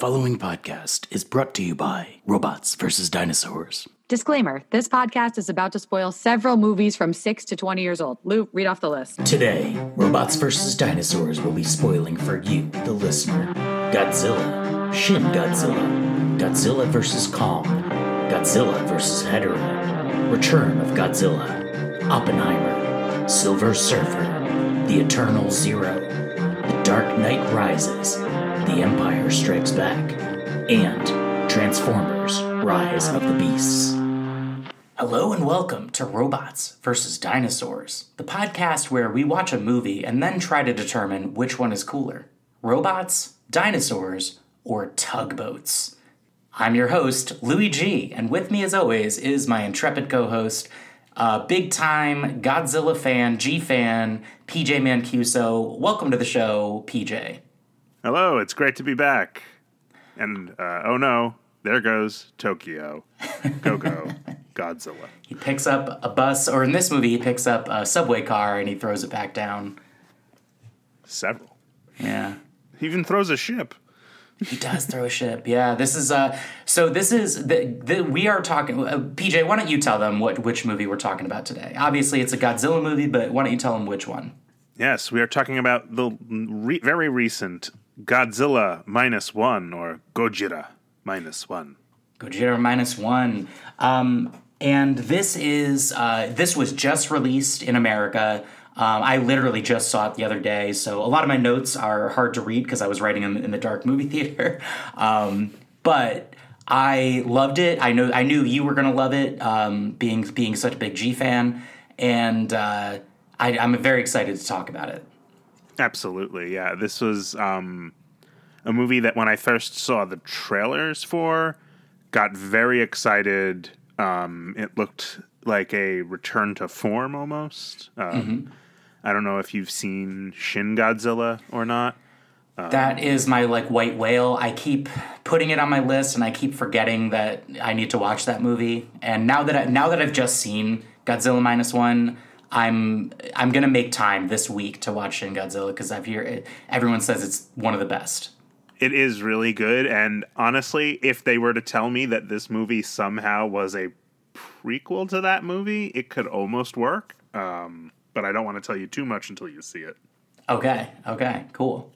following podcast is brought to you by Robots vs. Dinosaurs. Disclaimer, this podcast is about to spoil several movies from 6 to 20 years old. Lou, read off the list. Today, Robots vs. Dinosaurs will be spoiling for you, the listener, Godzilla, Shin Godzilla, Godzilla vs. Kong, Godzilla vs. Hedorah, Return of Godzilla, Oppenheimer, Silver Surfer, The Eternal Zero, The Dark Knight Rises, The Empire Strikes Back, and Transformers: Rise of the Beasts. Hello and welcome to Robots vs. Dinosaurs, the podcast where we watch a movie and then try to determine which one is cooler, robots, dinosaurs, or tugboats. I'm your host, Louis G, and with me as always is my intrepid co-host, big-time Godzilla fan, G-fan, PJ Mancuso. Welcome to the show, PJ. Hello, it's great to be back. And, oh no, there goes Tokyo. Go, Godzilla. He picks up a bus, or in this movie, he picks up a subway car and he throws it back down. Several. Yeah. He even throws a ship. He does throw a ship, yeah. This is, we are talking, PJ, why don't you tell them which movie we're talking about today? Obviously, it's a Godzilla movie, but why don't you tell them which one? Yes, we are talking about the very recent Godzilla -1, or Gojira -1. Gojira -1. And this was just released in America. I literally just saw it the other day, so a lot of my notes are hard to read because I was writing them in the dark movie theater. But I loved it. I knew you were going to love it, being such a big G fan, and I'm very excited to talk about it. Absolutely, yeah. This was a movie that when I first saw the trailers for, got very excited. It looked like a return to form almost. I don't know if you've seen Shin Godzilla or not. That is my white whale. I keep putting it on my list, and I keep forgetting that I need to watch that movie. And now that I've just seen Godzilla -1, I'm gonna make time this week to watch Shin Godzilla because everyone says it's one of the best. It is really good, and honestly, if they were to tell me that this movie somehow was a prequel to that movie, it could almost work. But I don't want to tell you too much until you see it. Okay, cool.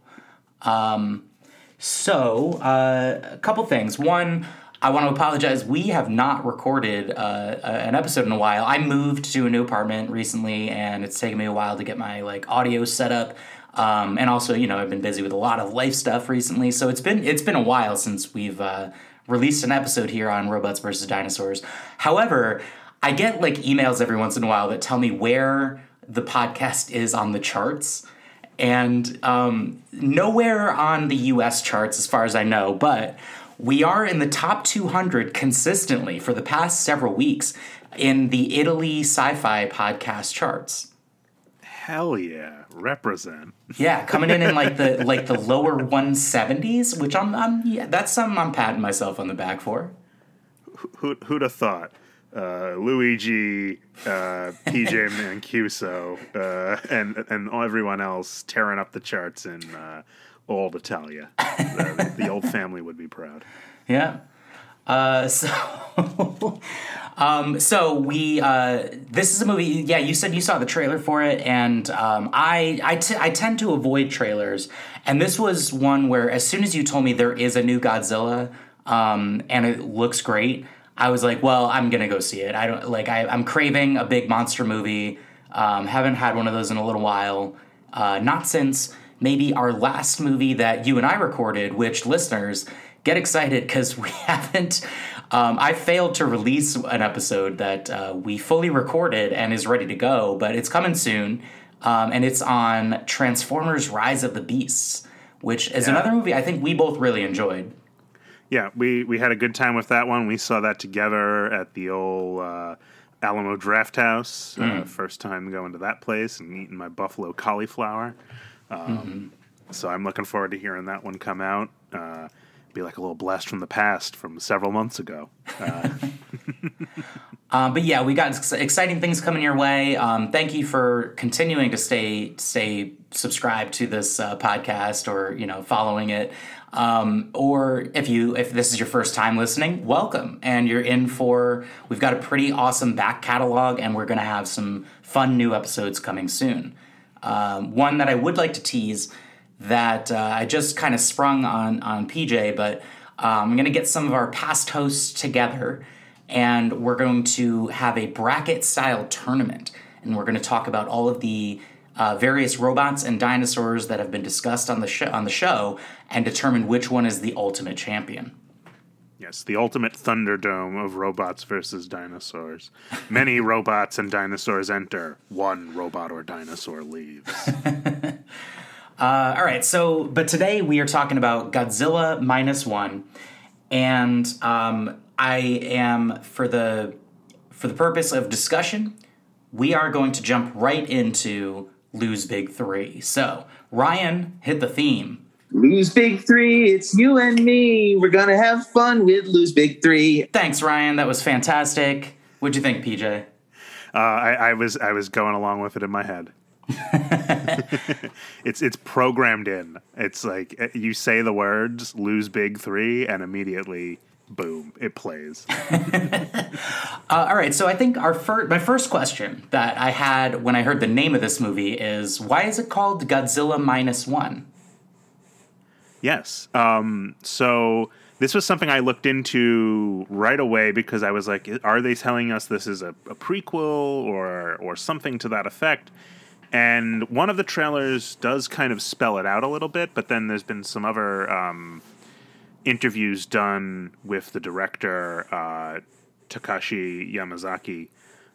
So a couple things. One, I want to apologize. We have not recorded an episode in a while. I moved to a new apartment recently, and it's taken me a while to get my audio set up. And also, I've been busy with a lot of life stuff recently, so it's been a while since we've released an episode here on Robots vs. Dinosaurs. However, I get emails every once in a while that tell me where the podcast is on the charts, and nowhere on the U.S. charts as far as I know, but we are in the top 200 consistently for the past several weeks in the Italy Sci-Fi podcast charts. Hell yeah, represent. Yeah, coming in the lower 170s, which that's something I'm patting myself on the back for. Who'd have thought? Luigi, PJ Mancuso, and everyone else tearing up the charts in old Italia. The old family would be proud. Yeah. So we this is a movie. Yeah, you said you saw the trailer for it, and I tend to avoid trailers, and this was one where as soon as you told me there is a new Godzilla, and it looks great, I was like, well, I'm gonna go see it. I'm craving a big monster movie. Haven't had one of those in a little while. Not since maybe our last movie that you and I recorded, which listeners get excited because we haven't. I failed to release an episode that we fully recorded and is ready to go, but it's coming soon, and it's on Transformers: Rise of the Beasts, which is another movie I think we both really enjoyed. Yeah, we had a good time with that one. We saw that together at the old Alamo Draft House. First time going to that place and eating my buffalo cauliflower. So I'm looking forward to hearing that one come out. be like a little blast from the past from several months ago. But yeah, we got exciting things coming your way. Thank you for continuing to stay subscribed to this podcast, or following it. Or if this is your first time listening, welcome, and you're in for. We've got a pretty awesome back catalog, and we're going to have some fun new episodes coming soon. One that I would like to tease that I just kind of sprung on PJ, but I'm going to get some of our past hosts together, and we're going to have a bracket-style tournament, and we're going to talk about all of the various robots and dinosaurs that have been discussed on the show, and determine which one is the ultimate champion. Yes, the ultimate Thunderdome of robots versus dinosaurs. Many robots and dinosaurs enter. One robot or dinosaur leaves. All right, but today we are talking about Godzilla -1, and I am, for the purpose of discussion, we are going to jump right into Lose Big 3. So, Ryan, hit the theme. Lose Big 3, it's you and me. We're gonna have fun with Lose Big 3. Thanks, Ryan. That was fantastic. What'd you think, PJ? I was going along with it in my head. It's programmed in. It's like you say the words "Lose Big 3" and immediately, boom, it plays. All right, so I think my first question that I had when I heard the name of this movie is, why is it called Godzilla -1? Yes. So this was something I looked into right away because I was like, are they telling us this is a prequel or something to that effect? And one of the trailers does kind of spell it out a little bit, but then there's been some other interviews done with the director, Takashi Yamazaki,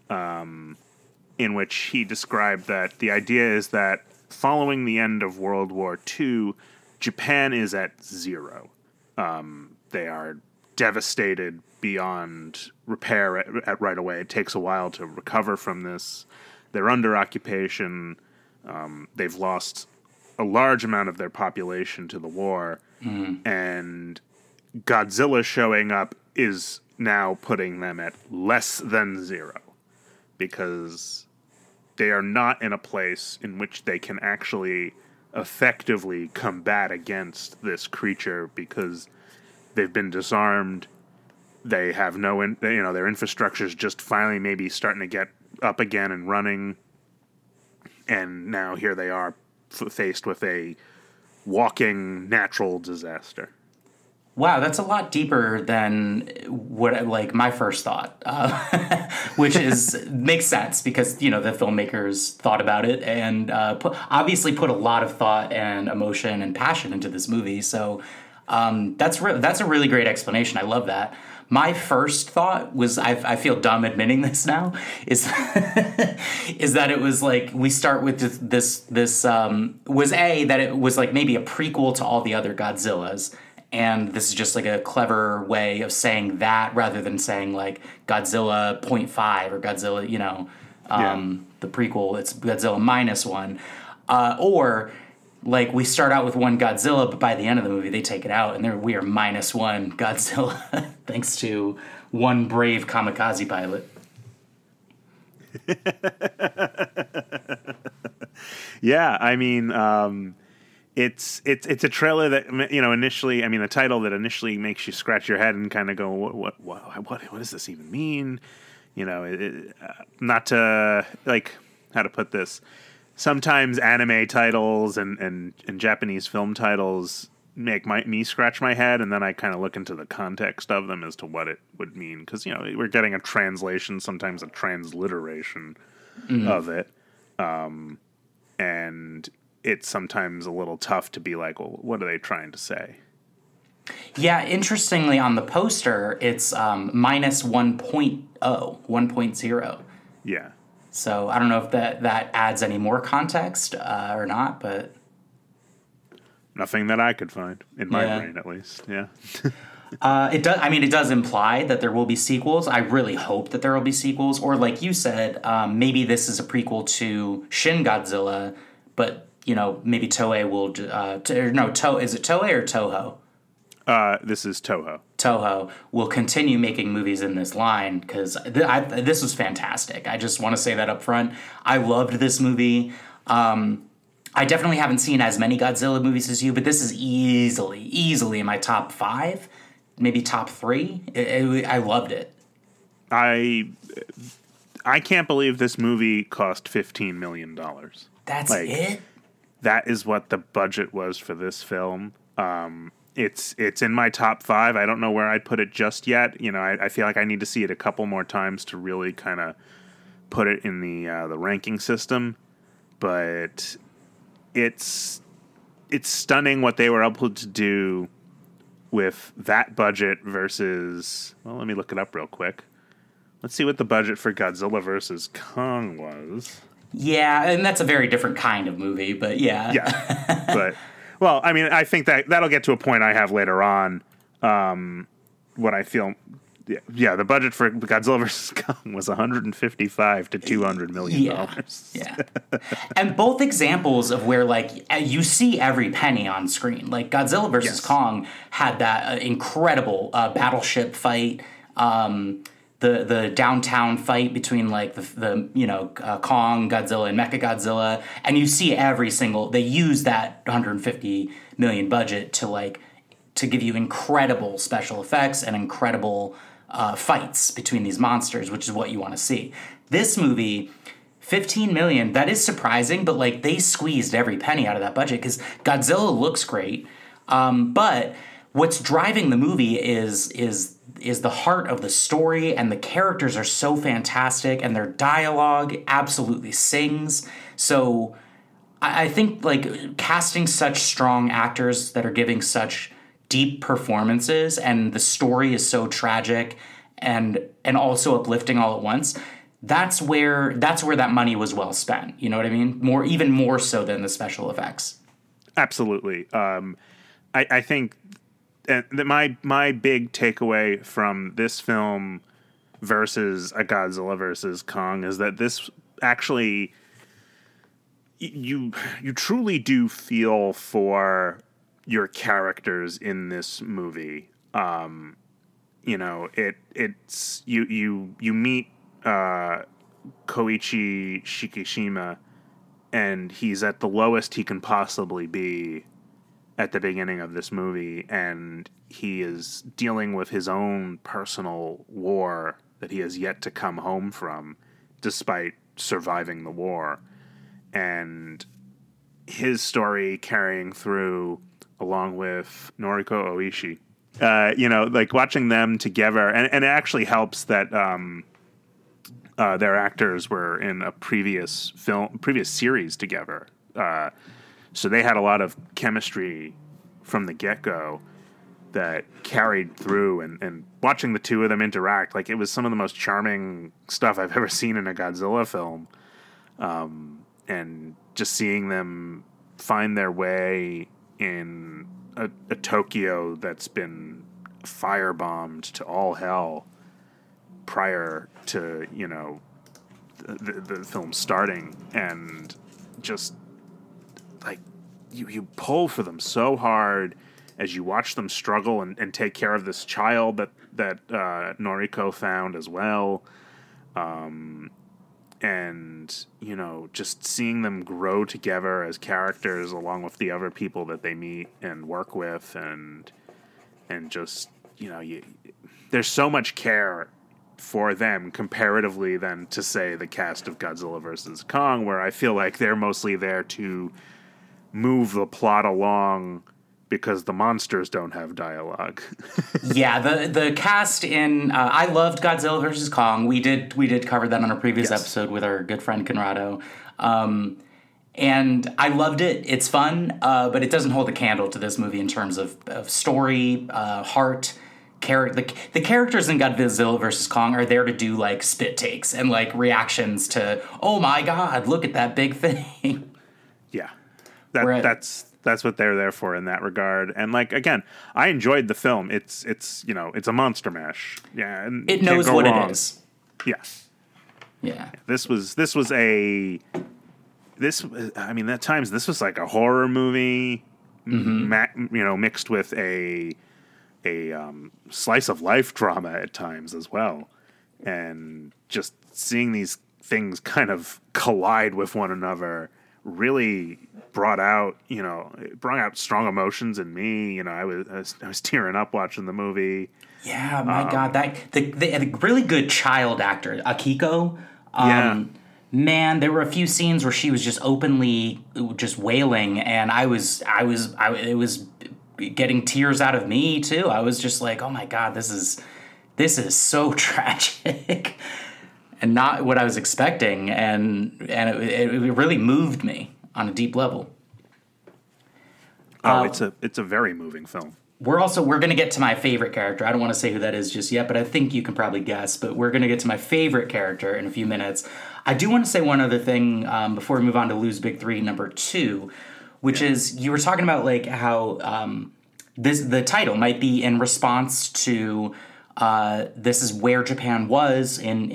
in which he described that the idea is that following the end of World War II, Japan is at zero. They are devastated beyond repair at right away. It takes a while to recover from this. They're under occupation. They've lost a large amount of their population to the war. Mm-hmm. And Godzilla showing up is now putting them at less than zero, because they are not in a place in which they can actually effectively combat against this creature, because they've been disarmed. They have their infrastructure is just finally maybe starting to get up again and running, and now here they are faced with a walking natural disaster. Wow, that's a lot deeper than what my first thought, which makes sense because the filmmakers thought about it and obviously put a lot of thought and emotion and passion into this movie. So that's a really great explanation. I love that. My first thought was, I feel dumb admitting this now, is that it was like, we start with this that it was like maybe a prequel to all the other Godzillas, and this is just like a clever way of saying that rather than saying like Godzilla 0.5 or Godzilla, the prequel, it's Godzilla -1, or like we start out with one Godzilla, but by the end of the movie they take it out and we are -1 Godzilla thanks to one brave kamikaze pilot. Yeah, I mean, it's a trailer that initially, I mean, the title that initially makes you scratch your head and kind of go, what does this even mean? Not to how to put this. Sometimes anime titles and Japanese film titles make me scratch my head, and then I kind of look into the context of them as to what it would mean, because we're getting a translation, sometimes a transliteration of it, and it's sometimes a little tough to be like, well, what are they trying to say? Yeah, interestingly, on the poster, it's -1.0, 1.0. Yeah. So I don't know if that adds any more context or not, but nothing that I could find in my brain, at least. Yeah. It does. I mean, it does imply that there will be sequels. I really hope that there will be sequels, or like you said, maybe this is a prequel to Shin Godzilla, but maybe Toei will. Is it Toei or Toho? This is Toho. Toho will continue making movies in this line because this was fantastic. I just want to say that up front. I loved this movie. I definitely haven't seen as many Godzilla movies as you, but this is easily in my top 5, maybe top 3. I loved it. I can't believe this movie cost $15 million. That's it? That is what the budget was for this film. It's in my top 5. I don't know where I'd put it just yet. You know, I feel like I need to see it a couple more times to really kind of put it in the ranking system. But it's stunning what they were able to do with that budget versus. Well, let me look it up real quick. Let's see what the budget for Godzilla vs. Kong was. Yeah, and that's a very different kind of movie, but yeah. Yeah, but, well, I mean, I think that'll get to a point I have later on when I feel, yeah, the budget for Godzilla vs. Kong was $155 to $200 million. Yeah. And both examples of where, like, you see every penny on screen. Like, Godzilla vs. Kong had that incredible battleship fight, the downtown fight between like the Kong, Godzilla, and Mechagodzilla, and you see they use that 150 million budget to give you incredible special effects and incredible fights between these monsters, which is what you want to see. This movie, 15 million, that is surprising, but like they squeezed every penny out of that budget because Godzilla looks great, but what's driving the movie is the heart of the story, and the characters are so fantastic, and their dialogue absolutely sings. So I think like casting such strong actors that are giving such deep performances, and the story is so tragic and also uplifting all at once. That's where that money was well spent. You know what I mean? Even more so than the special effects. Absolutely. I think. And my big takeaway from this film versus a Godzilla versus Kong is that this actually you truly do feel for your characters in this movie. You know, it's you meet Koichi Shikishima, and he's at the lowest he can possibly be at the beginning of this movie, and he is dealing with his own personal war that he has yet to come home from, despite surviving the war. And his story carrying through along with Noriko Oishi. Like watching them together, and it actually helps that their actors were in a previous series together. So they had a lot of chemistry from the get-go that carried through, and watching the two of them interact, like it was some of the most charming stuff I've ever seen in a Godzilla film. And just seeing them find their way in a Tokyo that's been firebombed to all hell prior to, the film starting, and just like you pull for them so hard as you watch them struggle and take care of this child that Noriko found as well. And, just seeing them grow together as characters along with the other people that they meet and work with, and just, there's so much care for them comparatively than to, say, the cast of Godzilla vs. Kong, where I feel like they're mostly there to move the plot along because the monsters don't have dialogue. Yeah, the cast in I loved Godzilla vs. Kong. We did cover that on a previous episode with our good friend Conrado. And I loved it. It's fun, but it doesn't hold a candle to this movie in terms of story, heart, the characters in Godzilla vs. Kong are there to do like spit takes and like reactions to, oh my god, look at that big thing. Yeah. That's what they're there for in that regard. And like, again, I enjoyed the film. It's a monster mash. Yeah. And it knows what it is. Yeah. Yeah. At times this was like a horror movie, mixed with a slice of life drama at times as well, and just seeing these things kind of collide with one another really brought out strong emotions in me. I was tearing up watching the movie. Yeah, my God, they had a really good child actor, Akiko. Man, there were a few scenes where she was just openly just wailing, and it was getting tears out of me too. I was just like, oh my God, this is so tragic, and not what I was expecting, and it really moved me on a deep level. It's a very moving film. We're going to get to my favorite character. I don't want to say who that is just yet, but I think you can probably guess. But we're going to get to my favorite character in a few minutes. I do want to say one other thing before we move on to Lou's Big Three, number 2, which is you were talking about like how the title might be in response to this is where Japan was in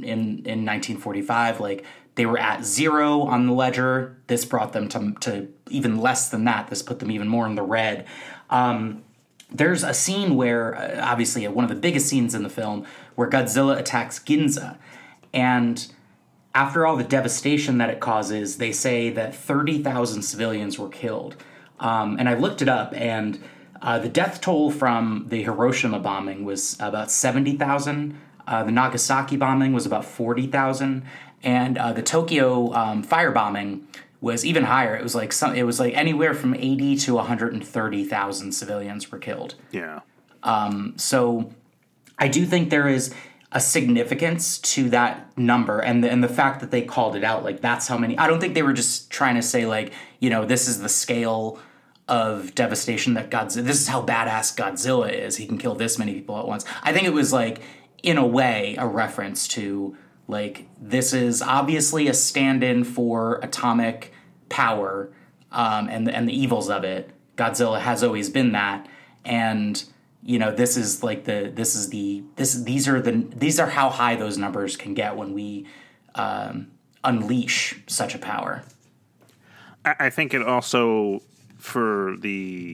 1945. Like they were at 0 on the ledger. This brought them to even less than that. This put them even more in the red. There's a scene where, obviously, one of the biggest scenes in the film, where Godzilla attacks Ginza. And after all the devastation that it causes, they say that 30,000 civilians were killed. And I looked it up, and the death toll from the Hiroshima bombing was about 70,000. The Nagasaki bombing was about 40,000. And the Tokyo firebombing was even higher. It was like anywhere from 80 to 130,000 civilians were killed. Yeah. So I do think there is a significance to that number, and the fact that they called it out, like that's how many. I don't think they were just trying to say like, this is the scale of devastation that Godzilla. This is how badass Godzilla is. He can kill this many people at once. I think it was like, in a way, a reference to. Like, this is obviously a stand-in for atomic power and the evils of it. Godzilla has always been that, and this is like these are how high those numbers can get when we unleash such a power. I think it also for the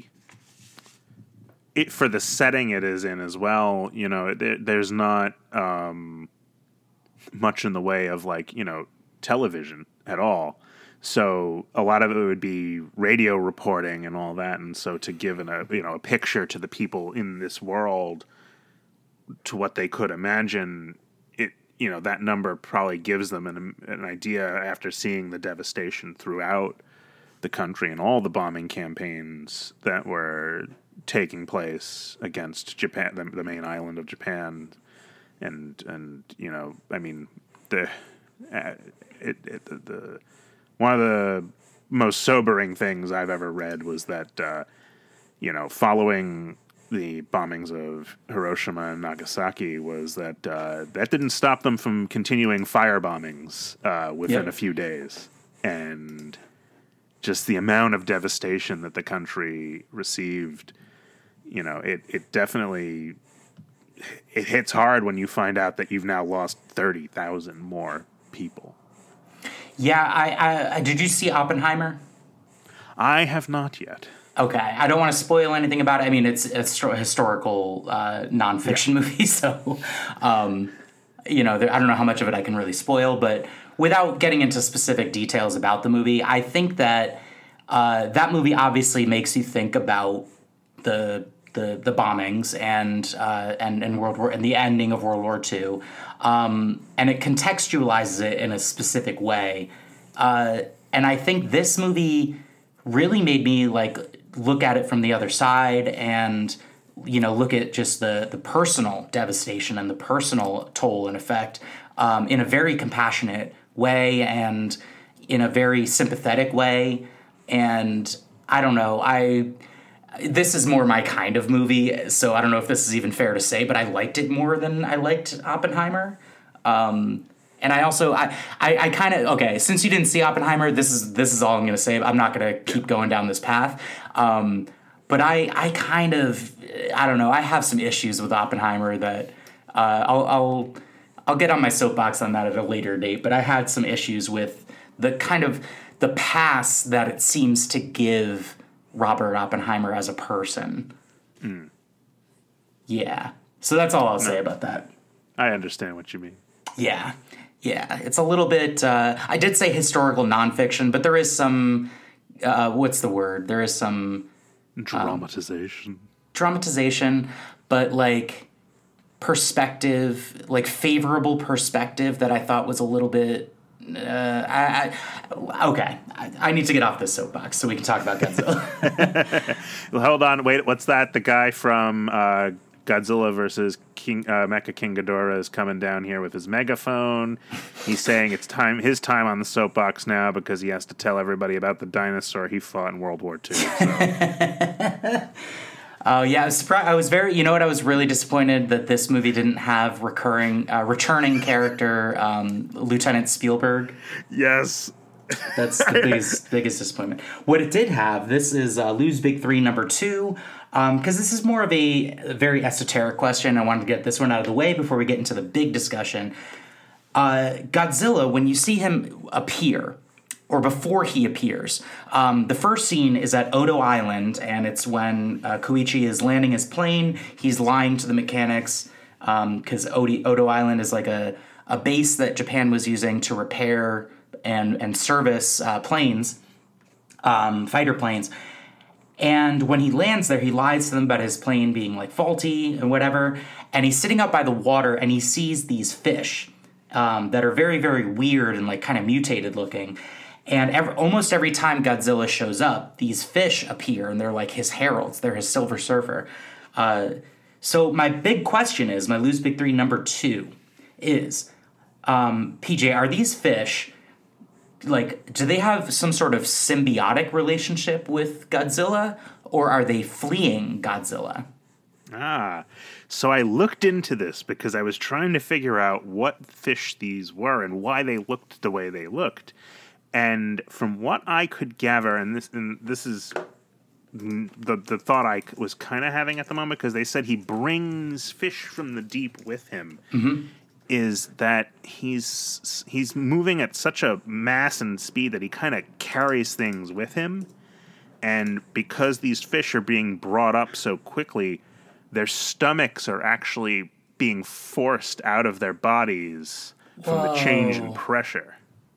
setting it is in as well. There's not. Much in the way of television at all. So a lot of it would be radio reporting and all that. And so to give a picture to the people in this world to what they could imagine, that number probably gives them an idea after seeing the devastation throughout the country and all the bombing campaigns that were taking place against Japan, the main island of Japan. And I mean, the one of the most sobering things I've ever read was that following the bombings of Hiroshima and Nagasaki was that that didn't stop them from continuing fire bombings within a few days, and just the amount of devastation that the country received, it definitely. It hits hard when you find out that you've now lost 30,000 more people. Yeah, I did you see Oppenheimer? I have not yet. Okay, I don't want to spoil anything about it. I mean, it's a historical nonfiction movie, so I don't know how much of it I can really spoil. But without getting into specific details about the movie, I think that that movie obviously makes you think about the bombings and World War and the ending of World War II, and it contextualizes it in a specific way. And I think this movie really made me look at it from the other side and look at just the personal devastation and the personal toll and effect in a very compassionate way and in a very sympathetic way. And I don't know, this is more my kind of movie, so I don't know if this is even fair to say, but I liked it more than I liked Oppenheimer. And I also, I kind of, okay, since you didn't see Oppenheimer, this is all I'm going to say. I'm not going to keep going down this path. But I kind of, I don't know, I have some issues with Oppenheimer that I'll get on my soapbox on that at a later date, but I had some issues with the kind of the pass that it seems to give Robert Oppenheimer as a person. Yeah. So that's all I'll say about that. I understand what you mean. Yeah. Yeah. It's a little bit, I did say historical nonfiction, but there is some, what's the word? There is some dramatization, but like perspective, like favorable perspective that I thought was a little bit, okay. I need to get off this soapbox so we can talk about Godzilla. Well, hold on. Wait, what's that? The guy from Godzilla versus Mecha King Ghidorah is coming down here with his megaphone. He's saying it's his time on the soapbox now because he has to tell everybody about the dinosaur he fought in World War II. So. Oh yeah, I was surprised. I was very, you know what? I was really disappointed that this movie didn't have returning character Lieutenant Spielberg. Yes, that's the biggest disappointment. What it did have, this is Lou's Big Three number 2, because this is more of a very esoteric question. I wanted to get this one out of the way before we get into the big discussion. Godzilla, when you see him appear, or before he appears. The first scene is at Odo Island, and it's when Koichi is landing his plane. He's lying to the mechanics because Odo Island is like a base that Japan was using to repair and service planes, fighter planes. And when he lands there, he lies to them about his plane being like faulty and whatever. And he's sitting out by the water, and he sees these fish that are very, very weird and like kind of mutated looking. And almost every time Godzilla shows up, these fish appear, and they're like his heralds. They're his Silver Surfer. So my big question is, my Lou's Big Three number 2 is, PJ, are these fish, like, do they have some sort of symbiotic relationship with Godzilla, or are they fleeing Godzilla? So I looked into this because I was trying to figure out what fish these were and why they looked the way they looked. And from what I could gather, and this is the thought I was kind of having at the moment, because they said he brings fish from the deep with him, is that he's moving at such a mass and speed that he kind of carries things with him. And because these fish are being brought up so quickly, their stomachs are actually being forced out of their bodies from the change in pressure.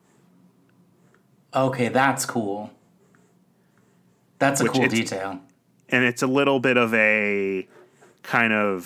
Okay, that's cool. That's a cool detail. And it's a little bit of a kind of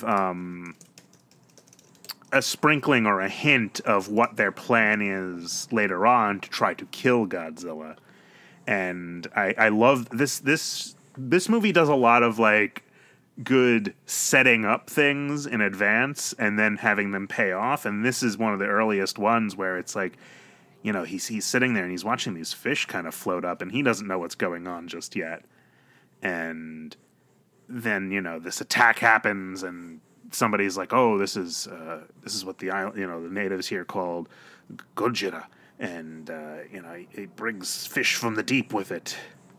a sprinkling or a hint of what their plan is later on to try to kill Godzilla. And I love this movie does a lot of like good setting up things in advance and then having them pay off. And this is one of the earliest ones where it's like, you know, he's sitting there and he's watching these fish kind of float up, and he doesn't know what's going on just yet. And then, you know, this attack happens, and somebody's like, "Oh, this is what the natives here called Gojira," and it brings fish from the deep with it.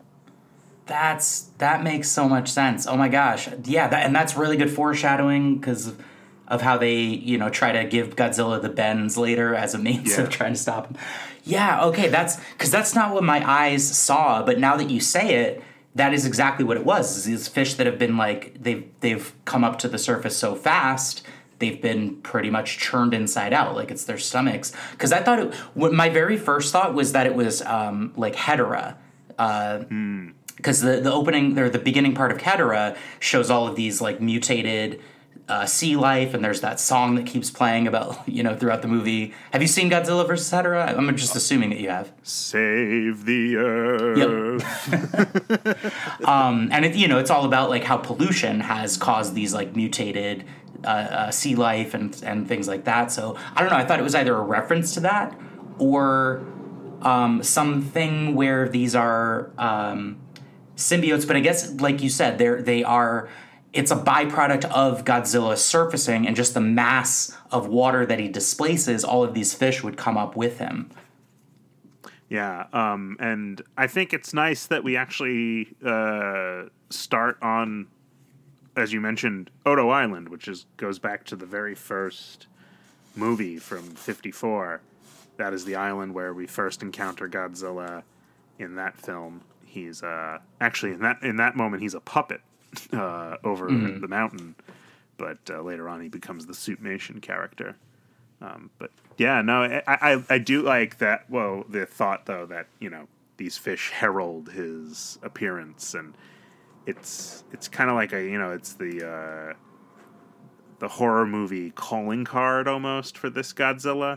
That makes so much sense. Oh my gosh, yeah, and that's really good foreshadowing because of how they, you know, try to give Godzilla the bends later as a means of trying to stop him. Yeah, okay, that's not what my eyes saw, but now that you say it, that is exactly what it was. These fish that have been like, they've come up to the surface so fast, they've been pretty much churned inside out, like it's their stomachs. Because I thought, my very first thought was that it was like Hedorah. Because the opening, or the beginning part of Hedorah shows all of these like mutated sea life, and there's that song that keeps playing about, you know, throughout the movie. Have you seen Godzilla vs. Hedorah? I'm just assuming that you have. Save the earth. Yep. And it's all about like how pollution has caused these like mutated sea life and things like that. So I don't know. I thought it was either a reference to that or something where these are symbiotes. But I guess, like you said, it's a byproduct of Godzilla surfacing, and just the mass of water that he displaces, all of these fish would come up with him. Yeah, and I think it's nice that we actually start on, as you mentioned, Odo Island, which goes back to the very first movie from *54. That is the island where we first encounter Godzilla in that film. He's actually in that moment he's a puppet over the mountain, but later on he becomes the Suitmation character. But yeah, no, I do like that. Well, the thought though that these fish herald his appearance, and it's kind of like it's the horror movie calling card almost for this Godzilla.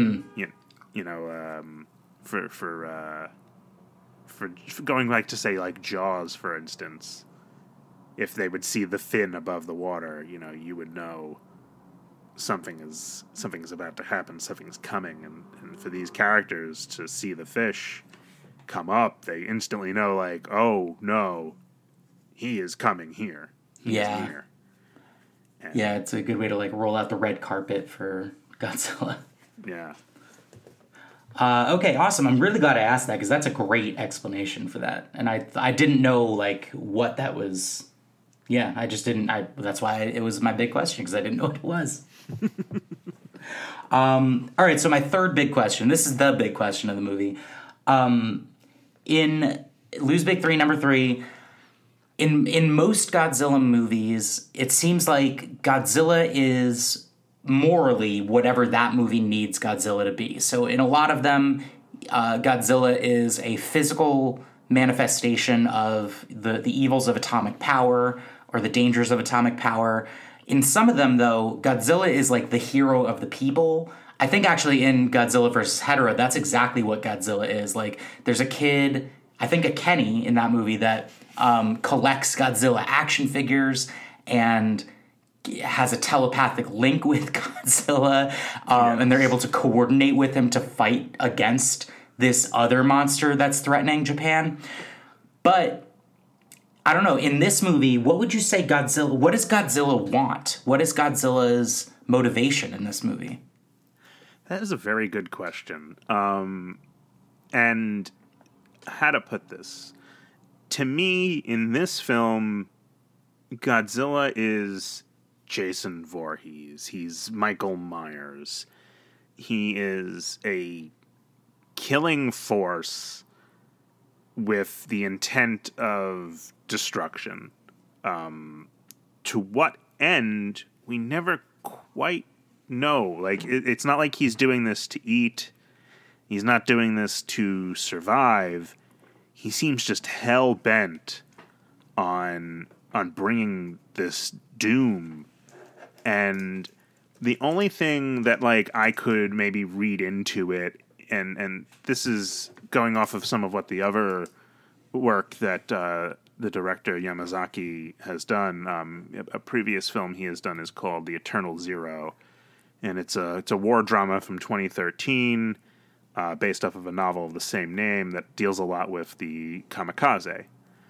For going like to say like Jaws, for instance, if they would see the fin above the water, you would know something is about to happen, something's coming, and for these characters to see the fish come up, they instantly know like, oh no, he is coming here. He is here. And yeah, it's a good way to like roll out the red carpet for Godzilla. Yeah. Okay, awesome. I'm really glad I asked that because that's a great explanation for that. And I didn't know like what that was. Yeah, I just didn't. That's why it was my big question, because I didn't know what it was. All right, so my third big question. This is the big question of the movie. In Lose Big 3, number 3, in most Godzilla movies, it seems like Godzilla is morally whatever that movie needs Godzilla to be. So in a lot of them, Godzilla is a physical manifestation of the evils of atomic power or the dangers of atomic power. In some of them, though, Godzilla is like the hero of the people. I think actually in Godzilla vs. Hedorah, that's exactly what Godzilla is. Like, there's a kid, I think a Kenny in that movie, that collects Godzilla action figures and has a telepathic link with Godzilla, and they're able to coordinate with him to fight against this other monster that's threatening Japan. But I don't know, in this movie, what would you say what does Godzilla want? What is Godzilla's motivation in this movie? That is a very good question. And how to put this? To me, in this film, Godzilla is Jason Voorhees. He's Michael Myers. He is a killing force with the intent of destruction. To what end, we never quite know. Like, it's not like he's doing this to eat. He's not doing this to survive. He seems just hell-bent on bringing this doom. And the only thing that, like, I could maybe read into it, and this is going off of some of what the other work that the director Yamazaki has done. A previous film he has done is called The Eternal Zero, and it's a war drama from 2013, based off of a novel of the same name that deals a lot with the kamikaze.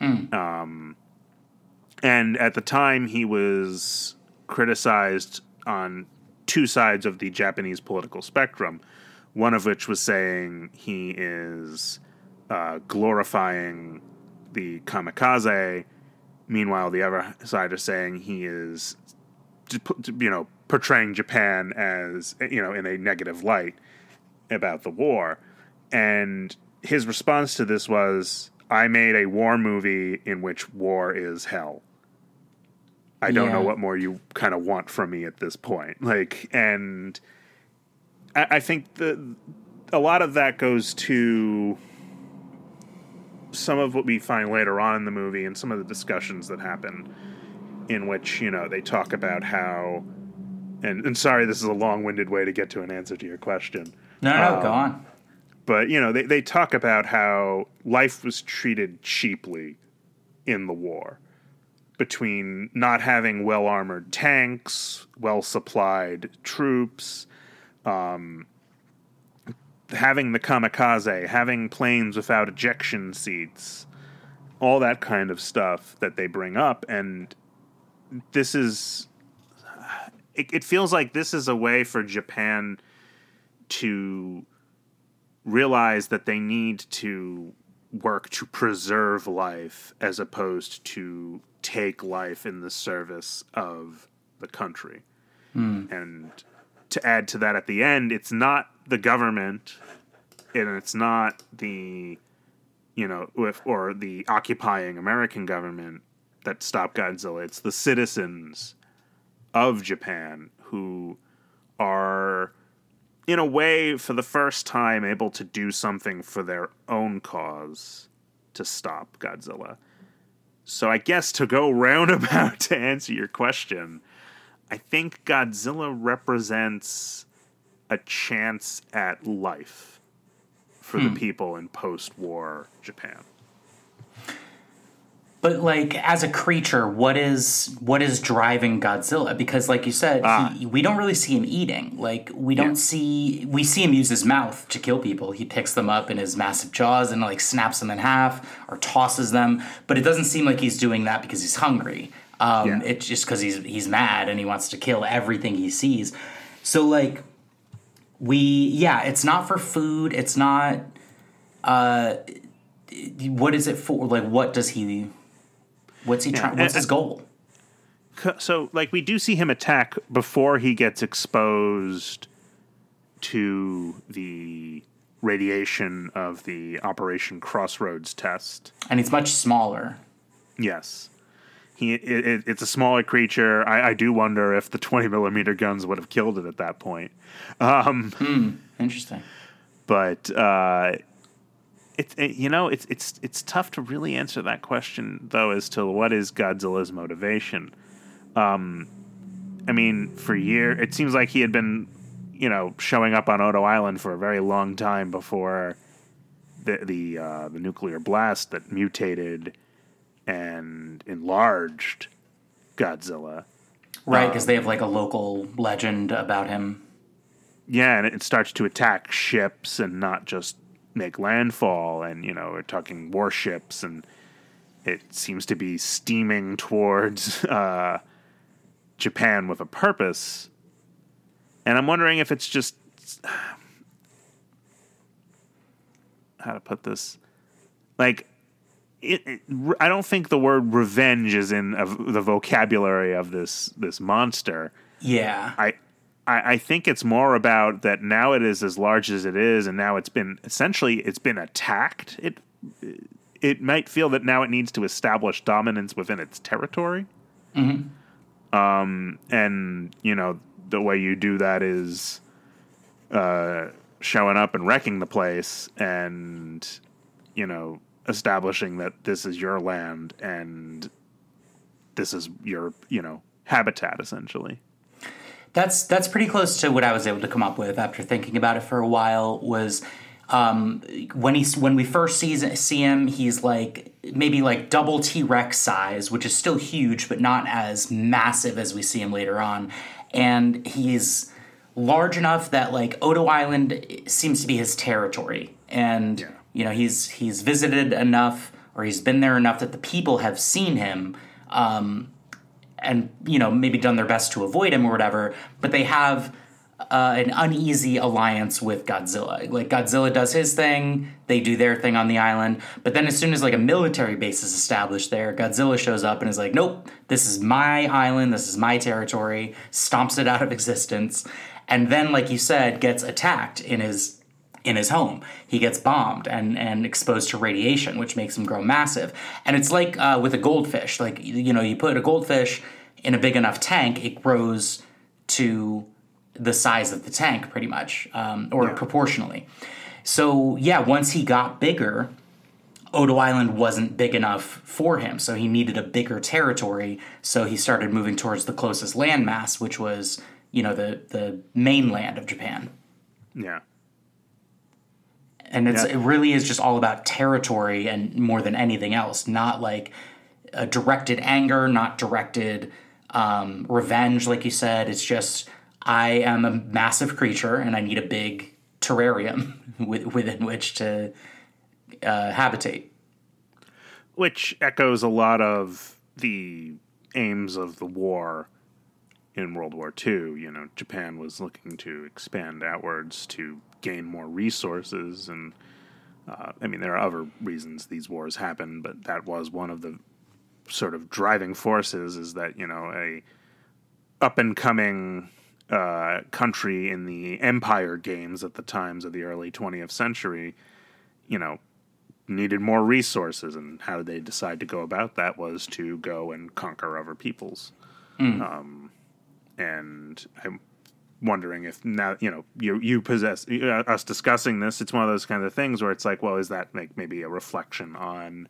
And at the time, he was criticized on two sides of the Japanese political spectrum, one of which was saying he is glorifying the kamikaze. Meanwhile, the other side is saying he is, portraying Japan as, in a negative light about the war. And his response to this was, I made a war movie in which war is hell. I don't know what more you kind of want from me at this point. Like, and I think a lot of that goes to some of what we find later on in the movie and some of the discussions that happen in which, they talk about how, and sorry, this is a long-winded way to get to an answer to your question. No, go on. But, they talk about how life was treated cheaply in the war, between not having well-armored tanks, well-supplied troops, having the kamikaze, having planes without ejection seats, all that kind of stuff that they bring up. And this is... It feels like this is a way for Japan to realize that they need to work to preserve life as opposed to take life in the service of the country. And to add to that at the end, it's not the government and it's not the, or the occupying American government that stopped Godzilla. It's the citizens of Japan who are, in a way, for the first time, able to do something for their own cause to stop Godzilla. So I guess to go roundabout to answer your question, I think Godzilla represents a chance at life for the people in post-war Japan. But like as a creature, what is driving Godzilla? Because like you said, we don't really see him eating. Like we see him use his mouth to kill people. He picks them up in his massive jaws and like snaps them in half or tosses them. But it doesn't seem like he's doing that because he's hungry. It's just because he's mad and he wants to kill everything he sees. So like it's not for food. It's not. What is it for? Like what does he? What's he trying? What's his goal? So, like, we do see him attack before he gets exposed to the radiation of the Operation Crossroads test. And he's much smaller. Yes. It's a smaller creature. I do wonder if the 20mm guns would have killed it at that point. Interesting. But it's tough to really answer that question, though, as to what is Godzilla's motivation. I mean, for years, it seems like he had been, showing up on Odo Island for a very long time before the nuclear blast that mutated and enlarged Godzilla. Right, because they have like a local legend about him. Yeah, and it starts to attack ships and not just make landfall, and we're talking warships, and it seems to be steaming towards Japan with a purpose. And I'm wondering if it's just how to put this, like I don't think the word revenge is in the vocabulary of this monster. Yeah. I think it's more about that now it is as large as it is, and now it's been attacked. It might feel that now it needs to establish dominance within its territory. Mm-hmm. And the way you do that is showing up and wrecking the place, and establishing that this is your land and this is your habitat, essentially. That's pretty close to what I was able to come up with after thinking about it for a while. Was when we first see him, he's like maybe like double T-Rex size, which is still huge, but not as massive as we see him later on. And he's large enough that like Odo Island seems to be his territory, and he's visited enough, or he's been there enough that the people have seen him. And, maybe done their best to avoid him or whatever, but they have an uneasy alliance with Godzilla. Like, Godzilla does his thing, they do their thing on the island, but then as soon as, like, a military base is established there, Godzilla shows up and is like, nope, this is my island, this is my territory, stomps it out of existence, and then, like you said, gets attacked in his home. He gets bombed and exposed to radiation, which makes him grow massive. And it's like with a goldfish. Like, you put a goldfish in a big enough tank, it grows to the size of the tank, pretty much, proportionally. So, once he got bigger, Odo Island wasn't big enough for him, so he needed a bigger territory, so he started moving towards the closest landmass, which was, the mainland of Japan. Yeah. And it really is just all about territory and more than anything else, not like a directed anger, not directed revenge, like you said. It's just, I am a massive creature and I need a big terrarium within which to habitate. Which echoes a lot of the aims of the war in World War II. Japan was looking to expand outwards to gain more resources, and there are other reasons these wars happen, but that was one of the sort of driving forces, is that a up and coming country in the empire games at the times of the early 20th century needed more resources, and how they decide to go about that was to go and conquer other peoples. And I'm wondering if now, you possess us discussing this. It's one of those kinds of things where it's like, well, is that like maybe a reflection on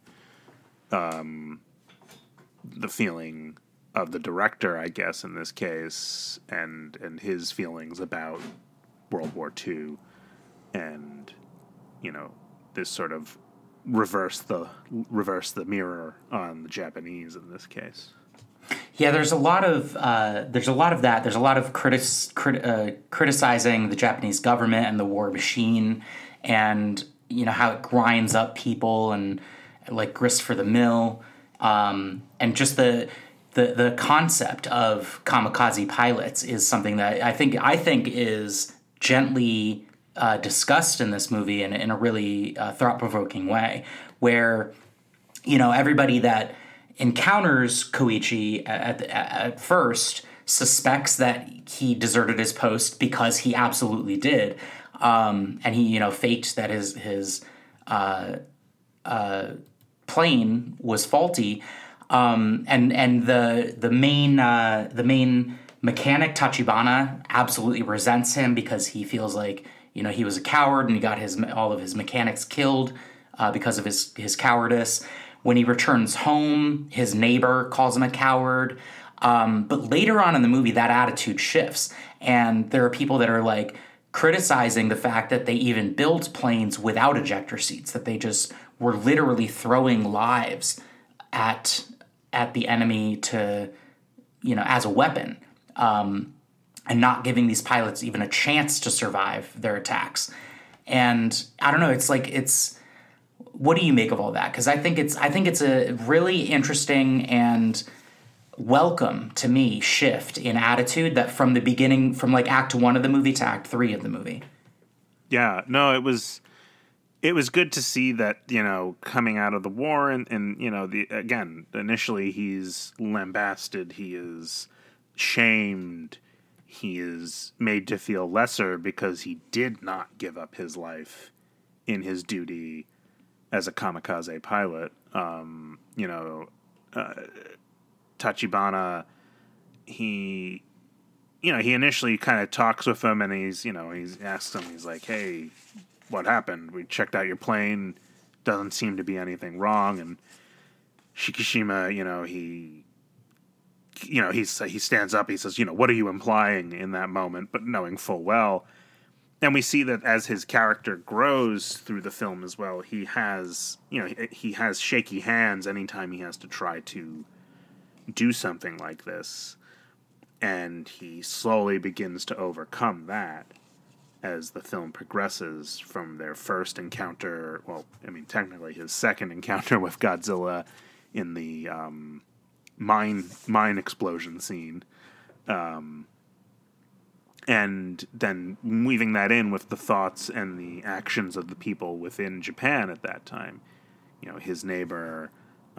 the feeling of the director, I guess, in this case, and his feelings about World War II, and this sort of reverse the mirror on the Japanese in this case. Yeah, there's a lot of that. There's a lot of criticizing the Japanese government and the war machine, and how it grinds up people and like grist for the mill, and just the concept of kamikaze pilots is something that I think is gently discussed in this movie in a really thought-provoking way, where everybody that encounters Koichi at first suspects that he deserted his post because he absolutely did, and he faked that his plane was faulty, and the main mechanic Tachibana absolutely resents him because he feels like he was a coward and he got all of his mechanics killed because of his cowardice. When he returns home, his neighbor calls him a coward. But later on in the movie, that attitude shifts. And there are people that are like criticizing the fact that they even built planes without ejector seats, that they just were literally throwing lives at the enemy to, as a weapon, and not giving these pilots even a chance to survive their attacks. And I don't know, what do you make of all that? Because I think it's a really interesting and welcome to me shift in attitude that from the beginning, from like Act 1 of the movie to Act 3 of the movie. Yeah, no, it was good to see that, coming out of the war and initially he's lambasted, he is shamed, he is made to feel lesser because he did not give up his life in his duty as a kamikaze pilot. Tachibana, he initially kind of talks with him and he's asks him, he's like, hey, what happened? We checked out your plane. Doesn't seem to be anything wrong. And Shikishima, he stands up, he says, what are you implying in that moment? But knowing full well. And we see that as his character grows through the film as well, he has shaky hands anytime he has to try to do something like this. And he slowly begins to overcome that as the film progresses from their first encounter, technically his second encounter with Godzilla in the mine explosion scene. And then weaving that in with the thoughts and the actions of the people within Japan at that time. His neighbor,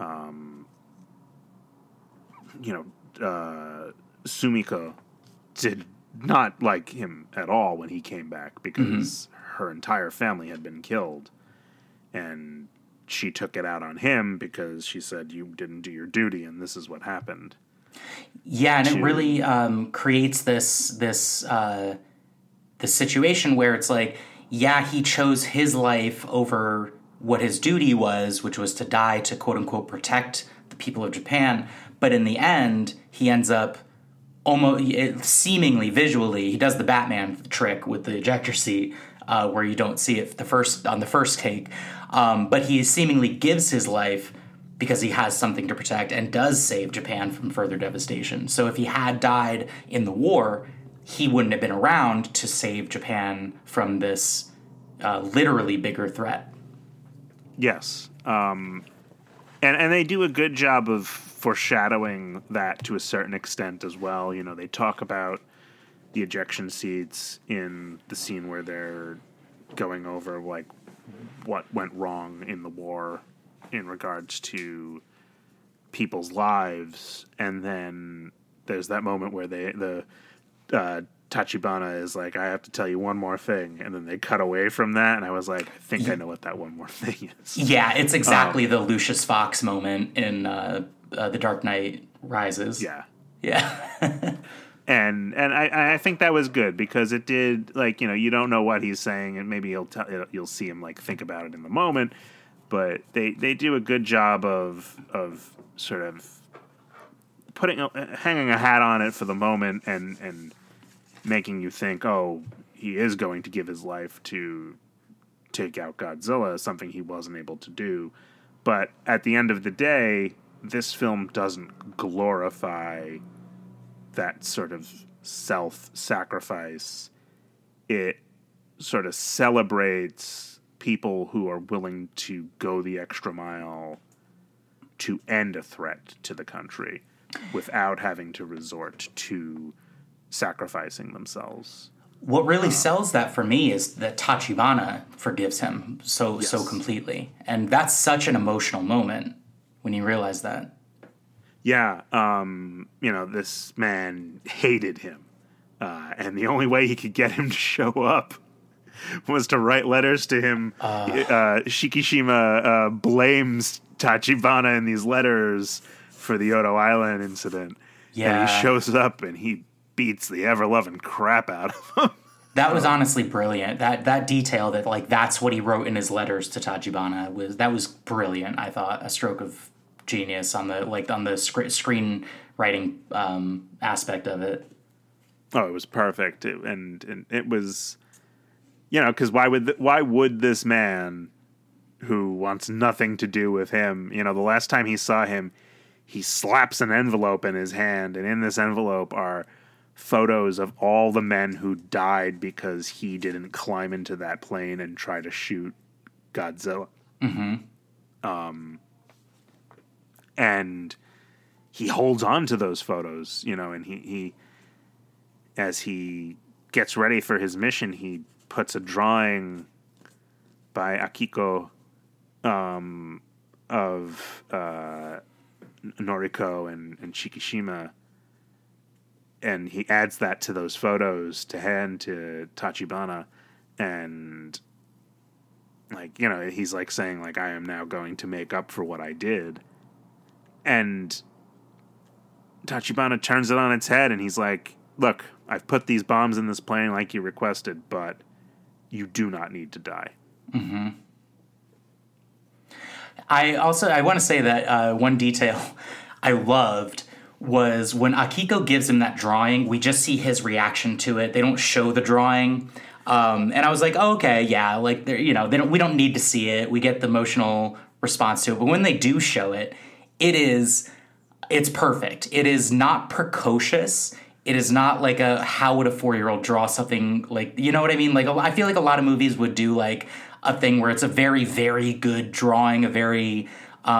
Sumiko did not like him at all when he came back because her entire family had been killed. And she took it out on him because she said, you didn't do your duty and this is what happened. Yeah, and it really creates this situation where it's like, yeah, he chose his life over what his duty was, which was to die to quote unquote protect the people of Japan. But in the end, he ends up almost seemingly visually, he does the Batman trick with the ejector seat, where you don't see it on the first take, but he seemingly gives his life because he has something to protect and does save Japan from further devastation. So if he had died in the war, he wouldn't have been around to save Japan from this literally bigger threat. Yes. And they do a good job of foreshadowing that to a certain extent as well. They talk about the ejection seats in the scene where they're going over like what went wrong in the war in regards to people's lives, and then there's that moment where the Tachibana is like, I have to tell you one more thing, and then they cut away from that, and I was like, I think I know what that one more thing is. Yeah, it's exactly the Lucius Fox moment in The Dark Knight Rises. Yeah. And I think that was good because it did, like, you don't know what he's saying, and maybe you'll see him like think about it in the moment, but they do a good job of sort of hanging a hat on it for the moment and making you think, oh, he is going to give his life to take out Godzilla, something he wasn't able to do. But at the end of the day, this film doesn't glorify that sort of self-sacrifice. It sort of celebrates people who are willing to go the extra mile to end a threat to the country without having to resort to sacrificing themselves. What really sells that for me is that Tachibana forgives him so completely. And that's such an emotional moment when you realize that. Yeah, this man hated him. And the only way he could get him to show up was to write letters to him. Shikishima blames Tachibana in these letters for the Odo Island incident. Yeah. And he shows up and he beats the ever-loving crap out of him. That was honestly brilliant. That detail that, like, that's what he wrote in his letters to Tachibana was brilliant. I thought a stroke of genius on the screenwriting aspect of it. Oh, it was perfect, and it was, because why would this man, who wants nothing to do with him, the last time he saw him, he slaps an envelope in his hand, and in this envelope are photos of all the men who died because he didn't climb into that plane and try to shoot Godzilla. Mm-hmm. And he holds on to those photos, and he as he gets ready for his mission, he puts a drawing by Akiko of Noriko and Shikishima, and he adds that to those photos to hand to Tachibana, and he's like saying, like, I am now going to make up for what I did. And Tachibana turns it on its head, and he's like, look, I've put these bombs in this plane like you requested, but you do not need to die. Mm-hmm. I want to say that one detail I loved was when Akiko gives him that drawing, we just see his reaction to it. They don't show the drawing. And I was like, oh, okay, yeah, like, we don't need to see it. We get the emotional response to it. But when they do show it, it's perfect. It is not precocious. It is not like how would a 4-year-old draw something, like, you know what I mean? Like, I feel like a lot of movies would do like a thing where it's a very, very good drawing, a very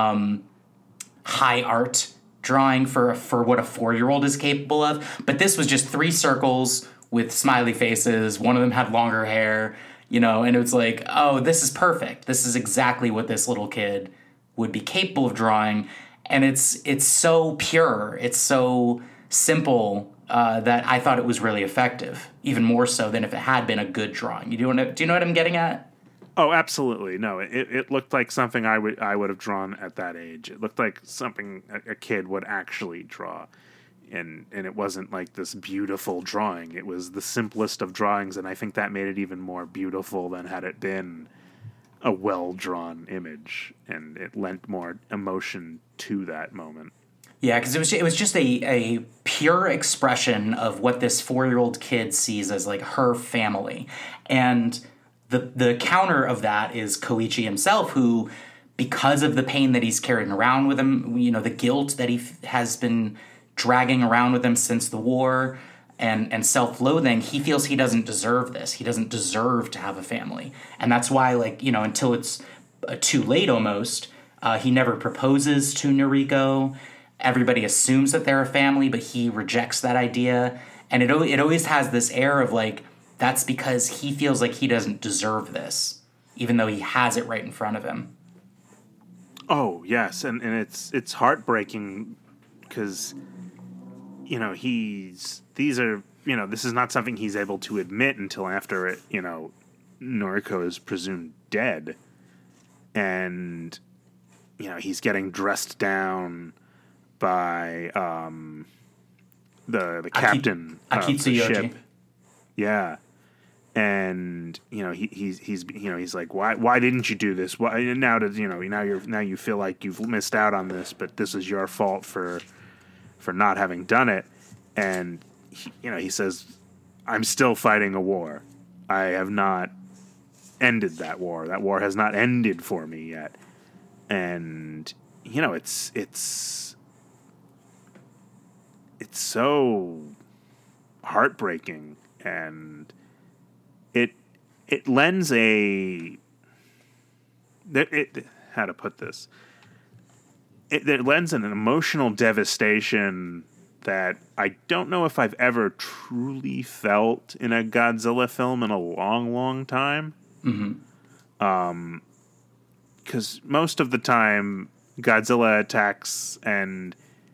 high art drawing for what a 4-year-old is capable of. But this was just 3 circles with smiley faces. One of them had longer hair, and it was like, oh, this is perfect. This is exactly what this little kid would be capable of drawing. And it's so pure. It's so simple that I thought it was really effective, even more so than if it had been a good drawing. Do you know what I'm getting at? Oh, absolutely. No, it looked like something I would have drawn at that age. It looked like something a kid would actually draw. And it wasn't like this beautiful drawing. It was the simplest of drawings, and I think that made it even more beautiful than had it been a well-drawn image, and it lent more emotion to that moment. Yeah, because it was just a pure expression of what this 4-year-old kid sees as, like, her family. And the counter of that is Koichi himself, who, because of the pain that he's carrying around with him, the guilt that he has been dragging around with him since the war, and self-loathing, he feels he doesn't deserve this. He doesn't deserve to have a family. And that's why, like, until it's too late almost, he never proposes to Noriko. Everybody assumes that they're a family, but he rejects that idea. And it always has this air of, like, that's because he feels like he doesn't deserve this, even though he has it right in front of him. Oh, yes. And it's heartbreaking because, this is not something he's able to admit until after it, Noriko is presumed dead. And, he's getting dressed down by the captain of Akitsu the Yoji. ship. Yeah. And he's like, why didn't you do this? Why now you feel like you've missed out on this, but this is your fault for not having done it. And he says, I'm still fighting a war. I have not ended that war. That war has not ended for me yet. And it's so heartbreaking, and it lends how to put this? It lends an emotional devastation that I don't know if I've ever truly felt in a Godzilla film in a long, long time. Mm-hmm. Because most of the time Godzilla attacks and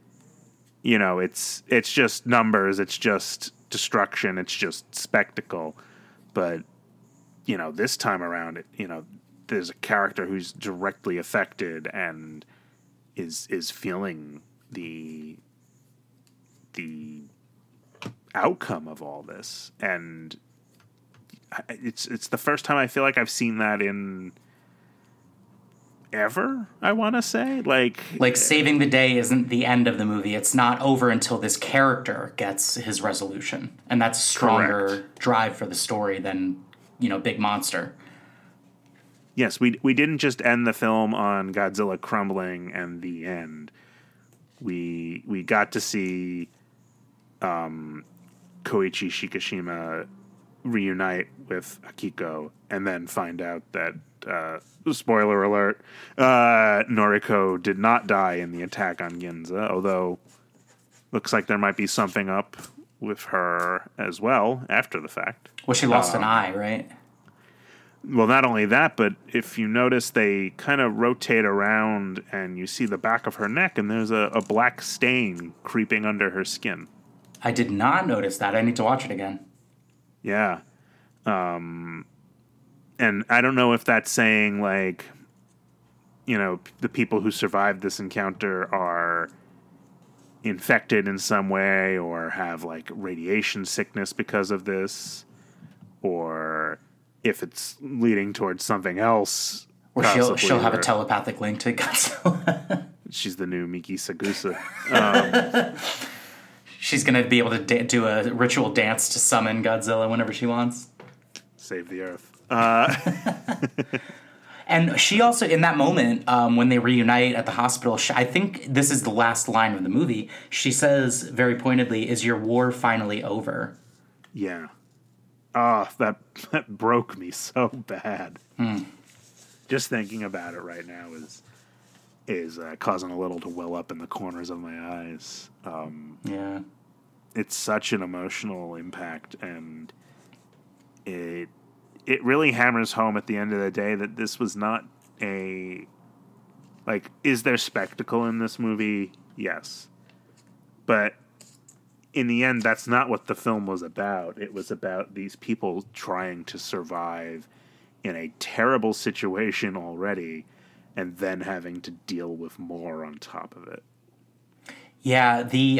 it's just numbers, it's just destruction, it's just spectacle. But this time around, there's a character who's directly affected and is feeling the outcome of all this, and it's the first time I feel like I've seen that in ever. I want to say like saving the day isn't the end of the movie. It's not over until this character gets his resolution, and that's a stronger drive for the story than Big Monster. Yes, we didn't just end the film on Godzilla crumbling and the end. We got to see Koichi Shikishima reunite with Akiko, and then find out that spoiler alert, Noriko did not die in the attack on Ginza, although looks like there might be something up with her as well after the fact. Well, she lost an eye, right? Well, not only that, but if you notice, they kind of rotate around and you see the back of her neck, and there's a black stain creeping under her skin. I did not notice that. I need to watch it again. Yeah. And I don't know if that's saying, like, the people who survived this encounter are infected in some way or have, like, radiation sickness because of this, or if it's leading towards something else. Or she'll have a telepathic link to Godzilla. She's the new Miki Sagusa. She's going to be able to do a ritual dance to summon Godzilla whenever she wants. Save the Earth. And she also, in that moment, when they reunite at the hospital, I think this is the last line of the movie, she says very pointedly, "Is your war finally over?" Yeah. That broke me so bad. Just thinking about it right now is causing a little to well up in the corners of my eyes. Yeah. It's such an emotional impact, and it really hammers home at the end of the day that this was not is there spectacle in this movie? Yes. But in the end, that's not what the film was about. It was about these people trying to survive in a terrible situation already, and then having to deal with more on top of it. Yeah,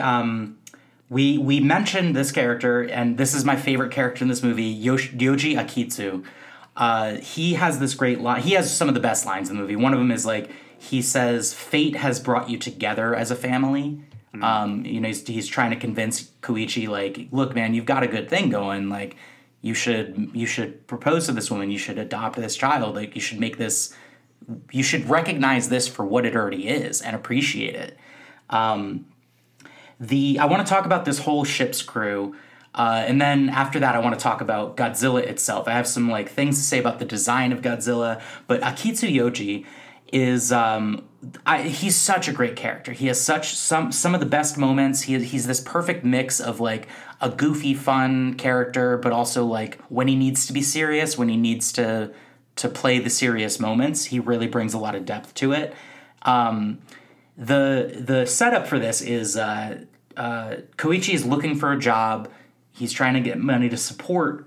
we mentioned this character, and this is my favorite character in this movie, Yoji Akitsu. He has this great line. He has some of the best lines in the movie. One of them is like, he says, "Fate has brought you together as a family." He's trying to convince Koichi, like, "Look, man, you've got a good thing going. Like, you should propose to this woman. You should adopt this child. Like, you should recognize this for what it already is and appreciate it." I want to talk about this whole ship's crew, and then after that, I want to talk about Godzilla itself. I have some things to say about the design of Godzilla, but Akitsu Yoji is he's such a great character. He has some of the best moments. He's this perfect mix of like a goofy, fun character, but also like when he needs to be serious, when he needs to play the serious moments, he really brings a lot of depth to it. The setup for this is Koichi is looking for a job. He's trying to get money to support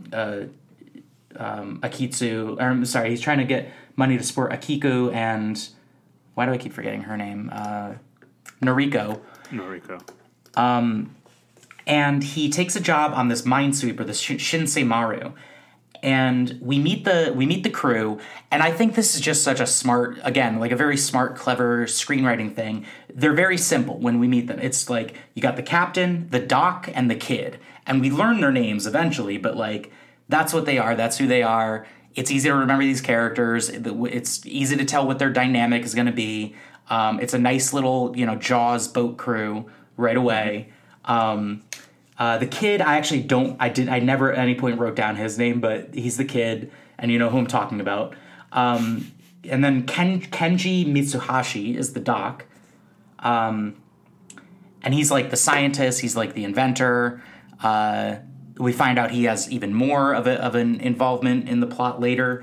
Akitsu. He's trying to get money to support Akiko and why do I keep forgetting her name? Noriko. and he takes a job on this minesweeper, the Shinsei Maru. And we meet the crew, and I think this is just such a smart, again, like a very smart, clever screenwriting thing. They're very simple when we meet them. It's like you got the captain, the doc, and the kid, and we learn their names eventually. But like that's what they are. That's who they are. It's easy to remember these characters. It's easy to tell what their dynamic is going to be. It's a nice little Jaws boat crew right away. The kid, I never at any point wrote down his name, but he's the kid, and you know who I'm talking about. And then Kenji Mitsuhashi is the doc. And he's like the scientist, he's like the inventor. We find out he has even more of an involvement in the plot later.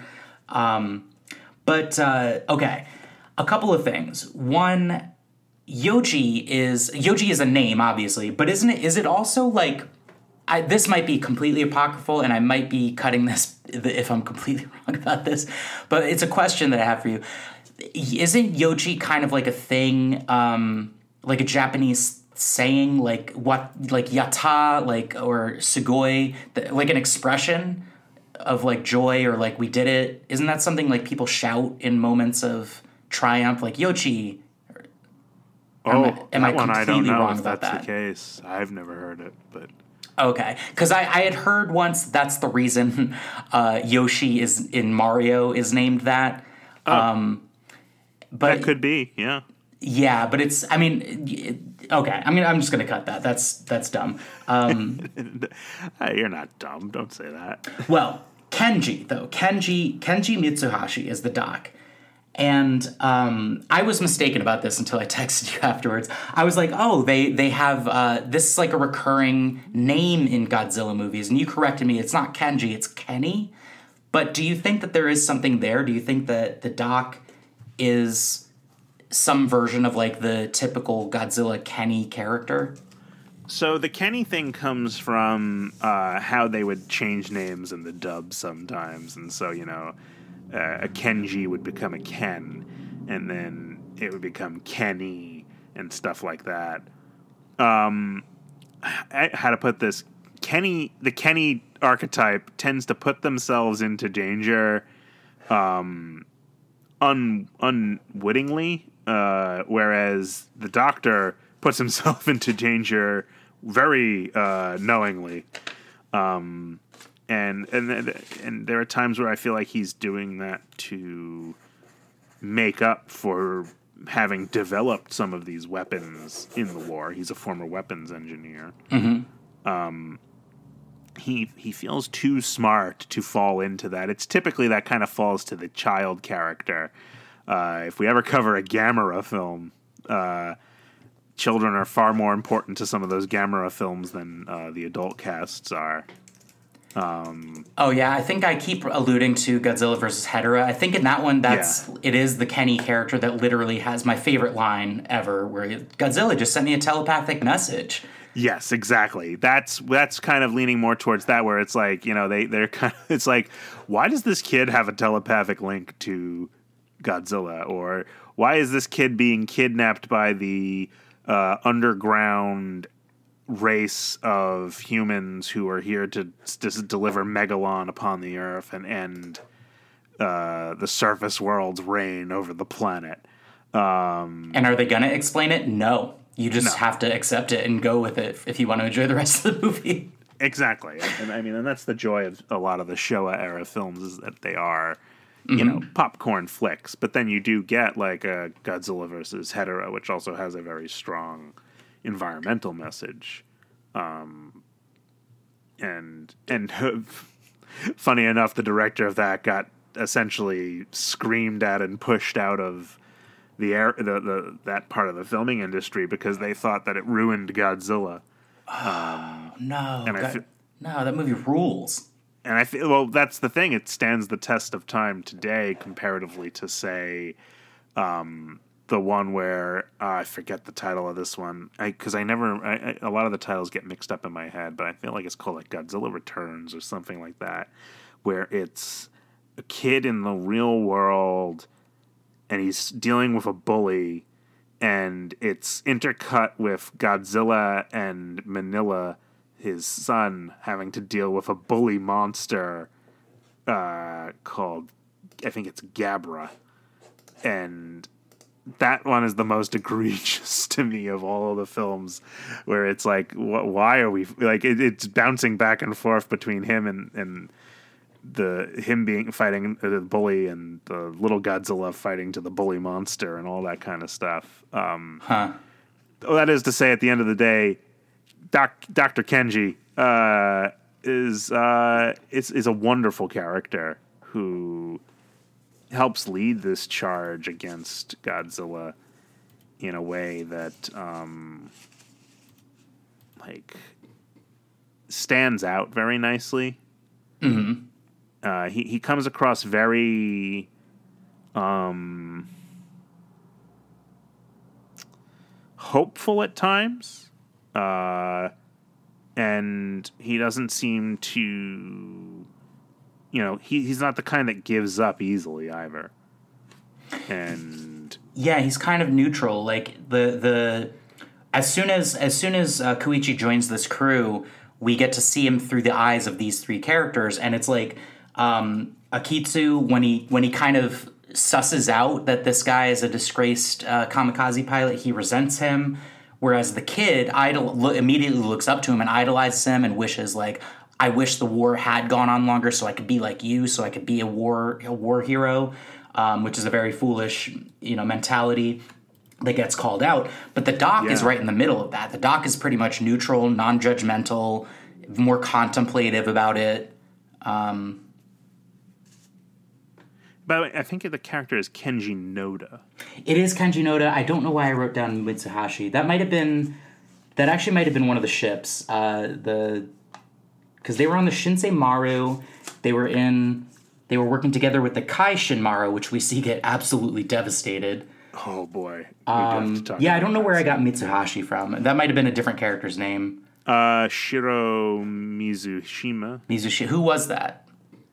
Okay, a couple of things. One, Yoji is a name, obviously, but is it also like, this might be completely apocryphal, and I might be cutting this if I'm completely wrong about this, but it's a question that I have for you. Isn't Yoji kind of like a thing, like a Japanese saying, like yatta, like, or sugoi, like an expression of like joy, or like we did it? Isn't that something like people shout in moments of triumph, like Yoji? Am I completely wrong about that? The case. I've never heard it, but okay, because I had heard once that's the reason Yoshi is in Mario is named that. But that could be, yeah. Yeah, but it's. I mean, okay. I'm just gonna cut that. That's dumb. You're not dumb. Don't say that. Well, Kenji Mitsuhashi is the doc. And I was mistaken about this until I texted you afterwards. I was like, oh, they have, this is like a recurring name in Godzilla movies. And you corrected me, it's not Kenji, it's Kenny. But do you think that there is something there? Do you think that the doc is some version of like the typical Godzilla Kenny character? So the Kenny thing comes from how they would change names in the dub sometimes. And so, a Kenji would become a Ken, and then it would become Kenny and stuff like that. How to put this? The Kenny archetype tends to put themselves into danger unwittingly, whereas the Doctor puts himself into danger very knowingly. And there are times where I feel like he's doing that to make up for having developed some of these weapons in the war. He's a former weapons engineer. Mm-hmm. He feels too smart to fall into that. It's typically that kind of falls to the child character. If we ever cover a Gamera film, children are far more important to some of those Gamera films than the adult casts are. I think I keep alluding to Godzilla vs. Hedorah. I think in that one, it is the Kenny character that literally has my favorite line ever, where Godzilla just sent me a telepathic message. Yes, exactly. That's kind of leaning more towards that, where it's like, they're kind of, it's like, why does this kid have a telepathic link to Godzilla? Or why is this kid being kidnapped by the underground race of humans who are here to deliver Megalon upon the Earth and end the surface world's reign over the planet? And are they going to explain it? No. You just have to accept it and go with it if you want to enjoy the rest of the movie. Exactly. And that's the joy of a lot of the Showa era films, is that they are, popcorn flicks. But then you do get like a Godzilla versus Hedorah, which also has a very strong environmental message. And funny enough, the director of that got essentially screamed at and pushed out of that part of the filming industry because they thought that it ruined Godzilla. No, that movie rules. And I feel, well, that's the thing. It stands the test of time today comparatively to, say, the one where I forget the title of this one, because a lot of the titles get mixed up in my head, but I feel like it's called like Godzilla Returns or something like that, where it's a kid in the real world and he's dealing with a bully, and it's intercut with Godzilla and Manila his son having to deal with a bully monster called, I think it's Gabra. And that one is the most egregious to me of all of the films, where it's like, why are we like? It's bouncing back and forth between him and him fighting the bully and the little Godzilla fighting to the bully monster and all that kind of stuff. That is to say, at the end of the day, Dr. Kenji is a wonderful character who helps lead this charge against Godzilla in a way that stands out very nicely. Mm-hmm. He comes across very hopeful at times, and he doesn't seem to, he's not the kind that gives up easily either. And yeah, he's kind of neutral. Like the as soon as Koichi joins this crew, we get to see him through the eyes of these three characters, and it's like Akitsu, when he kind of susses out that this guy is a disgraced kamikaze pilot, he resents him. Whereas the kid immediately looks up to him and idolizes him and wishes, like, I wish the war had gone on longer so I could be like you, so I could be a war hero, which is a very foolish, mentality that gets called out. But the doc is right in the middle of that. The doc is pretty much neutral, non-judgmental, more contemplative about it. But I think the character is Kenji Noda. It is Kenji Noda. I don't know why I wrote down Mitsuhashi. That actually might have been one of the ships. Because they were on the Shinsei Maru. They were working together with the Kai Shinmaru, which we see get absolutely devastated. Oh boy. I don't know where I got Mitsuhashi from. That might have been a different character's name. Shiro Mizushima. Who was that?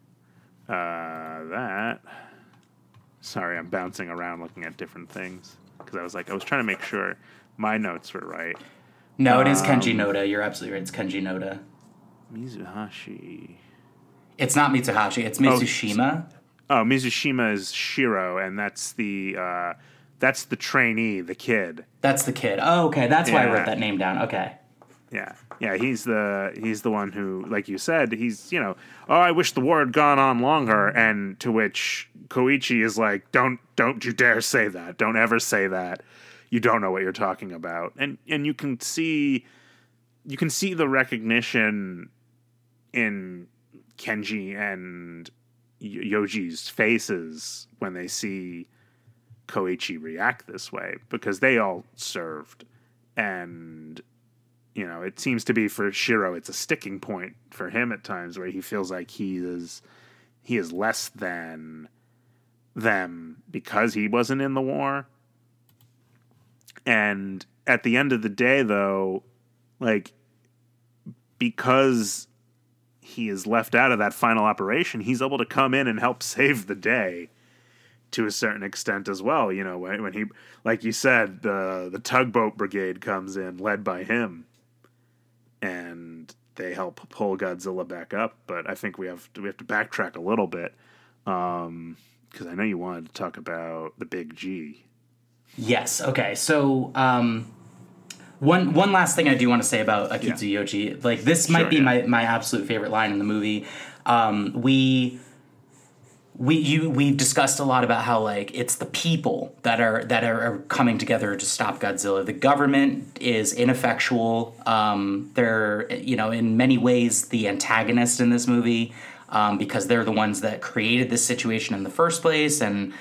Sorry, I'm bouncing around looking at different things because I was trying to make sure my notes were right. No, it is Kenji Noda. You're absolutely right. It's Kenji Noda. Mizuhashi. It's not Mitsuhashi. It's Mizushima. Mizushima is Shiro, and that's the trainee, the kid. That's the kid. Oh, okay. That's why I wrote that name down. Okay. Yeah. He's the one who, like you said, he's I wish the war had gone on longer, and to which Koichi is like, don't you dare say that. Don't ever say that. You don't know what you're talking about. And you can see the recognition in Kenji and Yoji's faces when they see Koichi react this way, because they all served, and it seems to be for Shiro, it's a sticking point for him at times where he feels like he is less than them because he wasn't in the war. And at the end of the day, though, because he is left out of that final operation, he's able to come in and help save the day to a certain extent as well. When he, like you said, the tugboat brigade comes in led by him, and they help pull Godzilla back up. But I think we have to backtrack a little bit, because I know you wanted to talk about the Big G. Yes. Okay. So one last thing I do want to say about Akitsu Yoji, this might be my absolute favorite line in the movie. We've discussed a lot about how it's the people that are coming together to stop Godzilla. The government is ineffectual. They're in many ways the antagonist in this movie, because they're the ones that created this situation in the first place and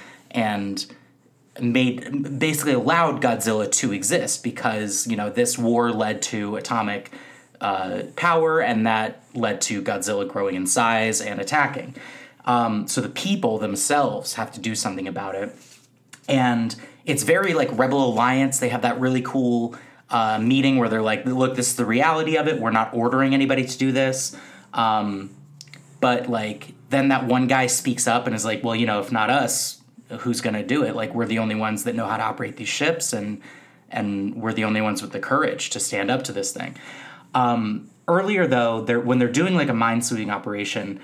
basically allowed Godzilla to exist, because this war led to atomic power, and that led to Godzilla growing in size and attacking. So the people themselves have to do something about it. And it's very Rebel Alliance. They have that really cool meeting where they're like, look, this is the reality of it. We're not ordering anybody to do this. But then that one guy speaks up and is like, well, if not us, who's going to do it? We're the only ones that know how to operate these ships, and we're the only ones with the courage to stand up to this thing. Earlier, though, when they're doing like a mine-sweeping operation,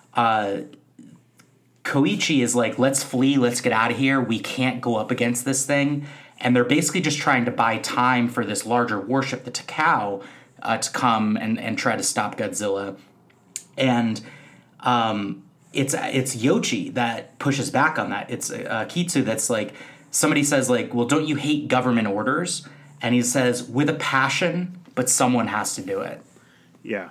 Koichi is like, let's flee, let's get out of here. We can't go up against this thing. And they're basically just trying to buy time for this larger warship, the Takao, to come and try to stop Godzilla. And it's Yoichi that pushes back on that. It's Kitsu that's like, somebody says like, well, don't you hate government orders? And he says, with a passion, but someone has to do it. Yeah.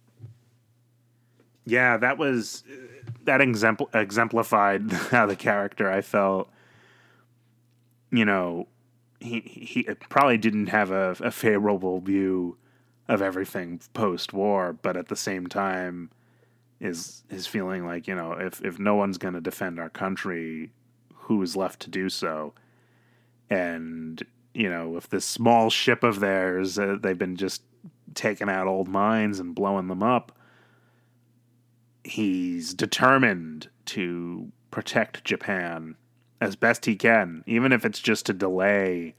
Yeah, that exemplified how the character, I felt, you know, he probably didn't have a favorable view of everything post-war, but at the same time is feeling like, you know, if no one's going to defend our country, who is left to do so? And, you know, if this small ship of theirs, they've been just taking out old mines and blowing them up, he's determined to protect Japan as best he can, even if it's just to delay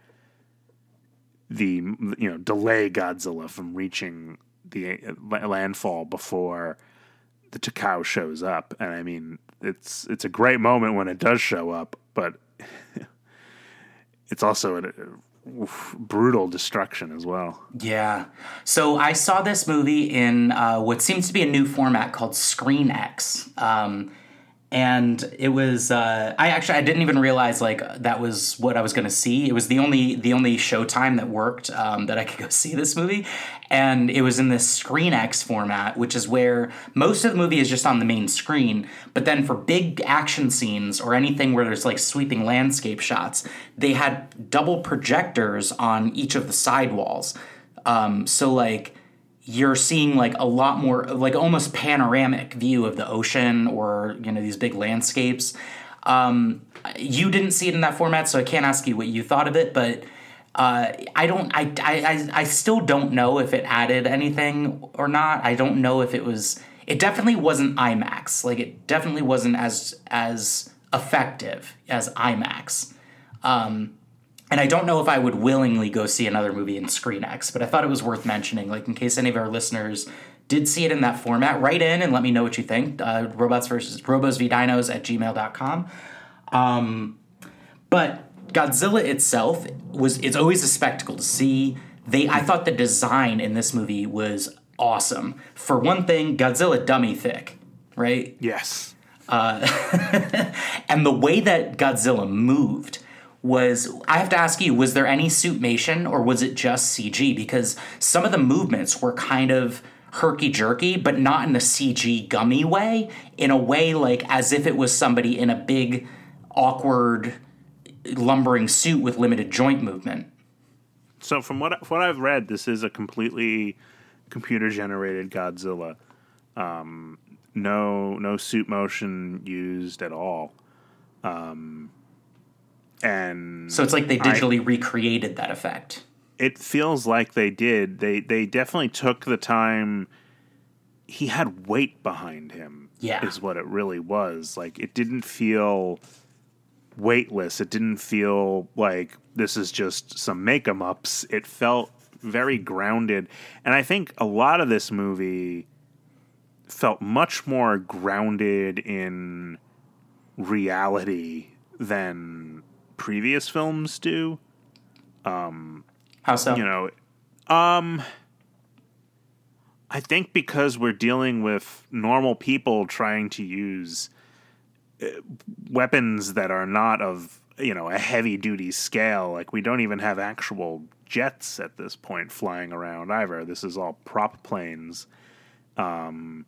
Godzilla from reaching the landfall before the Takao shows up. And I mean, it's a great moment when it does show up, but it's also a brutal destruction as well. Yeah. So I saw this movie in what seems to be a new format called ScreenX. And it was I didn't even realize like that was what I was going to see. It was the only Showtime that worked that I could go see this movie, and it was in this ScreenX format, which is where most of the movie is just on the main screen. But then for big action scenes or anything where there's like sweeping landscape shots, they had double projectors on each of the side walls. So like, you're seeing like a lot more, like almost panoramic view of the ocean or, you know, these big landscapes. You didn't see it in that format, so I can't ask you what you thought of it, but I still don't know if it added anything or not. I don't know if it definitely wasn't IMAX. Like, it definitely wasn't as effective as IMAX. And I don't know if I would willingly go see another movie in ScreenX, but I thought it was worth mentioning, like in case any of our listeners did see it in that format. Write in and let me know what you think. robosvdinos@gmail.com. But Godzilla itself it's always a spectacle to see. I thought the design in this movie was awesome. For one thing, Godzilla dummy thick, right? Yes. And the way that Godzilla moved I have to ask you, was there any suitmation or was it just CG? Because some of the movements were kind of herky-jerky, but not in a CG gummy way, in a way like as if it was somebody in a big, awkward, lumbering suit with limited joint movement. So from what I've read, this is a completely computer-generated Godzilla. No suit motion used at all. And so it's like they digitally recreated that effect. It feels like they did. They definitely took the time. He had weight behind him. Yeah. Is what it really was. Like, it didn't feel weightless. It didn't feel like this is just some make-em-ups. It felt very grounded. And I think a lot of this movie felt much more grounded in reality than previous films do. How so? You know, I think because we're dealing with normal people trying to use weapons that are not of, you know, a heavy duty scale. Like, we don't even have actual jets at this point flying around either. This is all prop planes. And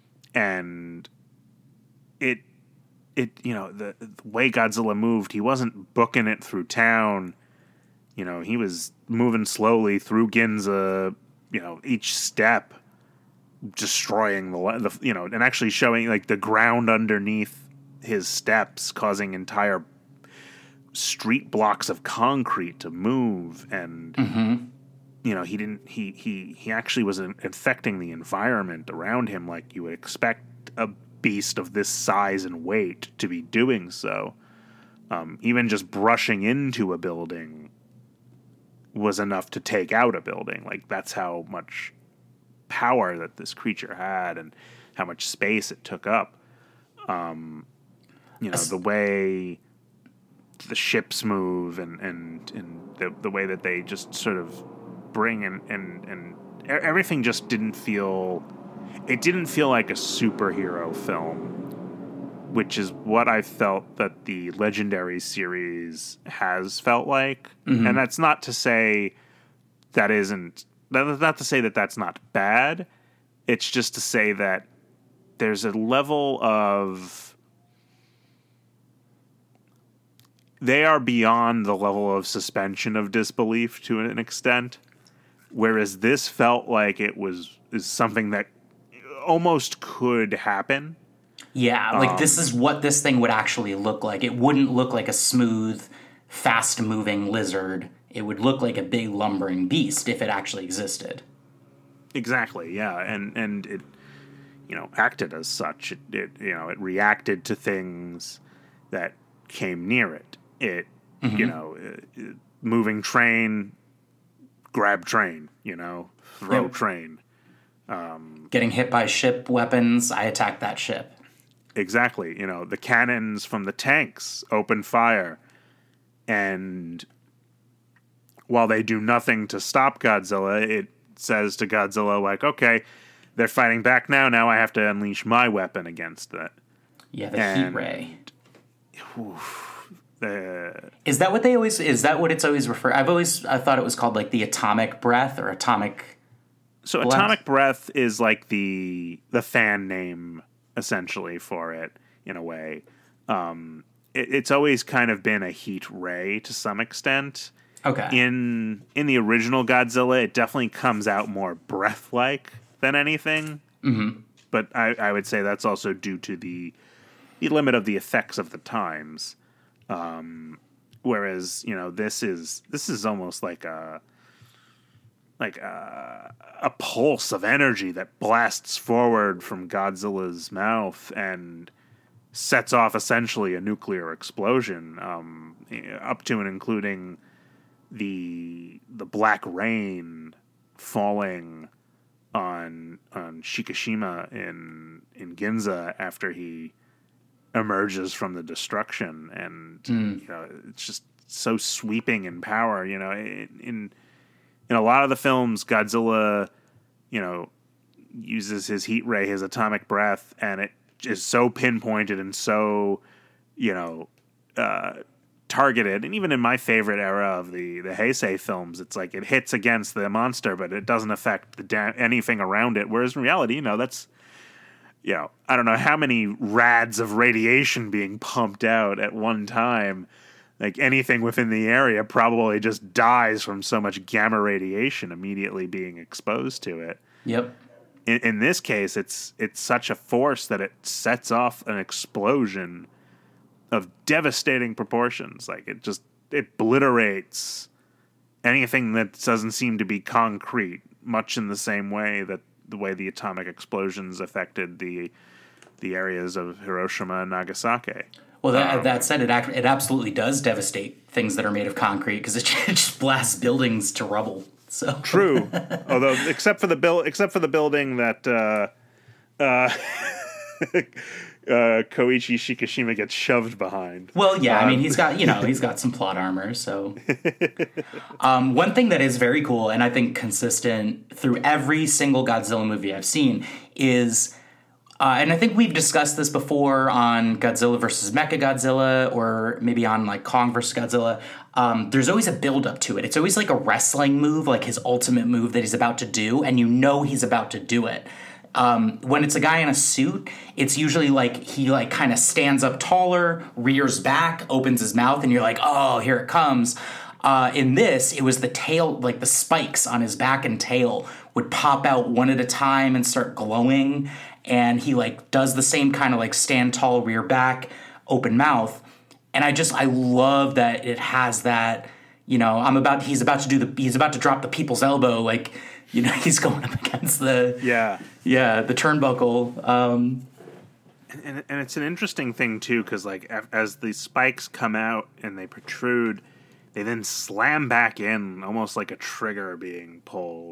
it you know, the way Godzilla moved, he wasn't booking it through town. You know, he was moving slowly through Ginza, you know, each step destroying the you know, and actually showing like the ground underneath his steps, causing entire street blocks of concrete to move. And you know, he actually was affecting the environment around him like you would expect a beast of this size and weight to be doing so. Even just brushing into a building was enough to take out a building. Like, that's how much power that this creature had and how much space it took up. The way the ships move and the way that they just sort of bring and everything just didn't feel like a superhero film, which is what I felt that the Legendary series has felt like. Mm-hmm. And that's not to say that's not bad. It's just to say that there's a level of, they are beyond the level of suspension of disbelief to an extent, whereas this felt like is something that almost could happen. Yeah, like this is what this thing would actually look like. It wouldn't look like a smooth, fast-moving lizard. It would look like a big lumbering beast if it actually existed. Exactly, yeah, and it, acted as such. It reacted to things that came near it. It, moving train, grab train, throw train. Getting hit by ship weapons, I attack that ship. Exactly. The cannons from the tanks open fire. And while they do nothing to stop Godzilla, it says to Godzilla, like, okay, they're fighting back now. Now I have to unleash my weapon against that. Yeah, the heat ray. Is that what it's always referred? I thought it was called like the atomic breath or atomic. So blast? Atomic breath is like the fan name essentially for it in a way. It's always kind of been a heat ray to some extent. Okay. In the original Godzilla, it definitely comes out more breath-like than anything. Mm-hmm. But I would say that's also due to the limit of the effects of the times. Whereas, this is almost like a pulse of energy that blasts forward from Godzilla's mouth and sets off essentially a nuclear explosion, up to and including the black rain falling on Shikishima in Ginza after he emerges from the destruction, and it's just so sweeping in power. In a lot of the films, Godzilla, uses his heat ray, his atomic breath, and it is so pinpointed and so, targeted. And even in my favorite era of the Heisei films, it's like it hits against the monster, but it doesn't affect anything around it. Whereas in reality, that's, I don't know how many rads of radiation being pumped out at one time. Like anything within the area probably just dies from so much gamma radiation immediately being exposed to it. Yep. In this case, it's such a force that it sets off an explosion of devastating proportions. Like it obliterates anything that doesn't seem to be concrete, much in the same way that the way the atomic explosions affected the areas of Hiroshima and Nagasaki. Well, that said, it absolutely does devastate things that are made of concrete because it just blasts buildings to rubble. So true, although except for the building that Koichi Shikishima gets shoved behind. Well, yeah, I mean he's got some plot armor. So one thing that is very cool and I think consistent through every single Godzilla movie I've seen is. And I think we've discussed this before on Godzilla versus Mechagodzilla, or maybe on like Kong versus Godzilla. There's always a build up to it. It's always like a wrestling move, like his ultimate move that he's about to do, and he's about to do it. When it's a guy in a suit, it's usually like he like kind of stands up taller, rears back, opens his mouth, and you're like, oh, here it comes. In this, it was the tail, like the spikes on his back and tail would pop out one at a time and start glowing. And he like does the same kind of like stand tall, rear back, open mouth. And I love that it has that, he's about to drop the people's elbow. Like, he's going up against the turnbuckle. And it's an interesting thing too, because like as the spikes come out and they protrude, they then slam back in almost like a trigger being pulled.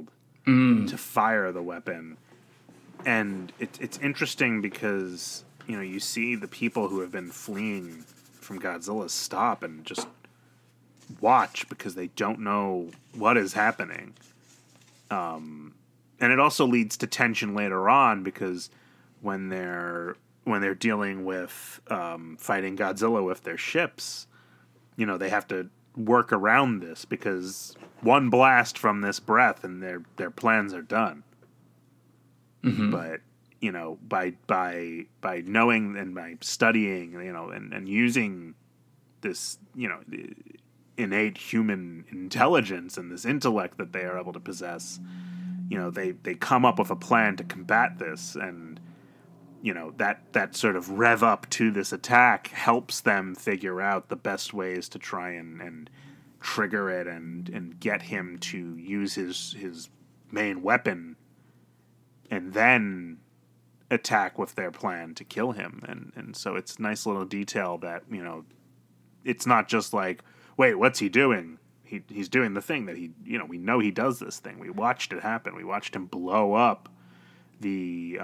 to fire the weapon. And it's interesting because, you know, you see the people who have been fleeing from Godzilla stop and just watch because they don't know what is happening. And it also leads to tension later on because when they're dealing with fighting Godzilla with their ships, you know, they have to work around this because one blast from this breath and their plans are done. Mm-hmm. But, you know, by knowing and by studying, you know, and using this, you know, innate human intelligence and this intellect that they are able to possess, you know, they come up with a plan to combat this. And, you know, that sort of rev up to this attack helps them figure out the best ways to try and trigger it and get him to use his main weapon and then attack with their plan to kill him. And so it's a nice little detail that, you know, it's not just like, wait, what's he doing? He's doing the thing that we know he does this thing. We watched it happen. We watched him blow up the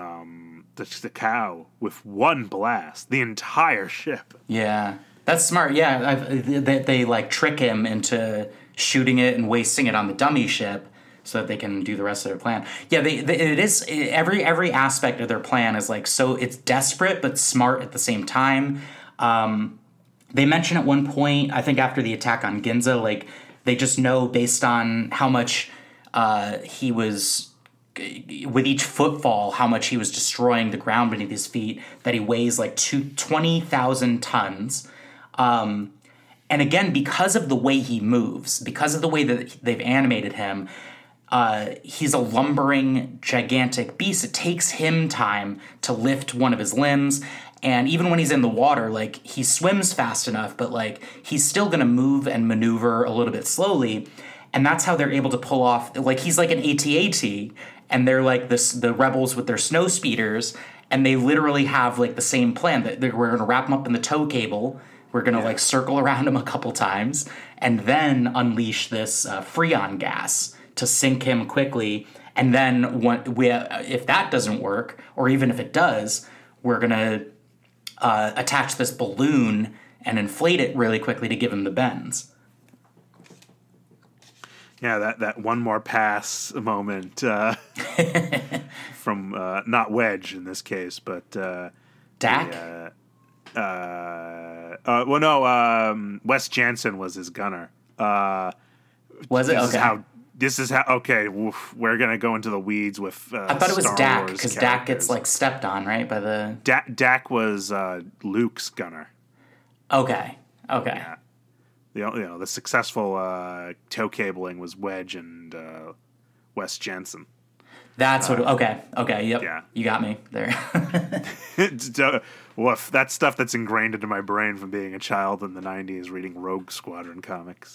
cow with one blast, the entire ship. Yeah, that's smart. Yeah, they like trick him into shooting it and wasting it on the dummy ship so that they can do the rest of their plan. Yeah, every aspect of their plan is like, so it's desperate but smart at the same time. They mention at one point, I think after the attack on Ginza, like they just know based on how much he was, with each footfall, how much he was destroying the ground beneath his feet, that he weighs like 20,000 tons. And again, because of the way he moves, because of the way that they've animated him, he's a lumbering, gigantic beast. It takes him time to lift one of his limbs. And even when he's in the water, like, he swims fast enough, but, like, he's still going to move and maneuver a little bit slowly. And that's how they're able to pull off, like, he's like an AT-AT, and they're like the rebels with their snow speeders, and they literally have, like, the same plan. That we're going to wrap him up in the tow cable, we're going to, like, circle around him a couple times, and then unleash this Freon gas to sink him quickly. And then if that doesn't work, or even if it does, we're going to attach this balloon and inflate it really quickly to give him the bends. Yeah, that one more pass moment from not Wedge in this case, but Dak. Wes Jansen was his gunner. Was it? Okay. This is how. Okay, we're gonna go into the weeds with. I thought it was Star Dak Wars because Dak gets like stepped on, right? By the Dak was Luke's gunner. Okay. Yeah. The successful tow cabling was Wedge and Wes Jansen. That's what. Okay. Yep. Yeah. You got me there. Woof. That's stuff that's ingrained into my brain from being a child in the '90s, reading Rogue Squadron comics.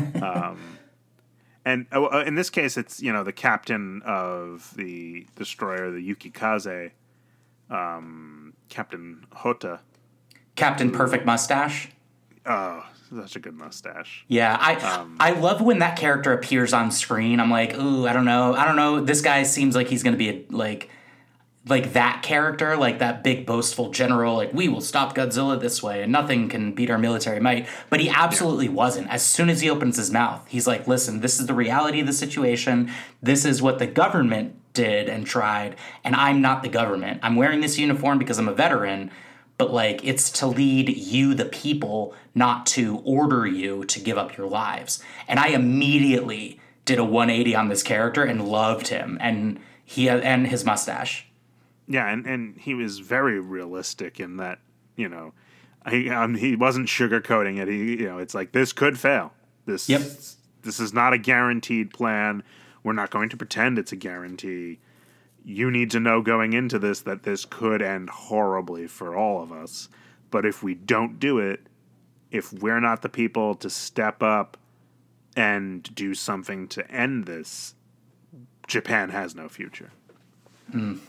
And in this case, it's, you know, the captain of the destroyer, the Yukikaze, Captain Hota. Captain Perfect Mustache. Oh, such a good mustache. Yeah, I love when that character appears on screen. I'm like, ooh, I don't know. This guy seems like he's going to be like that character, like that big boastful general, like, we will stop Godzilla this way and nothing can beat our military might. But he absolutely wasn't. As soon as he opens his mouth, he's like, listen, this is the reality of the situation. This is what the government did and tried, and I'm not the government. I'm wearing this uniform because I'm a veteran, but, like, it's to lead you, the people, not to order you to give up your lives. And I immediately did a 180 on this character and loved him and his mustache. Yeah, and he was very realistic in that, you know, he wasn't sugarcoating it. It's like, this could fail. This is not a guaranteed plan. We're not going to pretend it's a guarantee. You need to know going into this that this could end horribly for all of us. But if we don't do it, if we're not the people to step up and do something to end this, Japan has no future. Mm.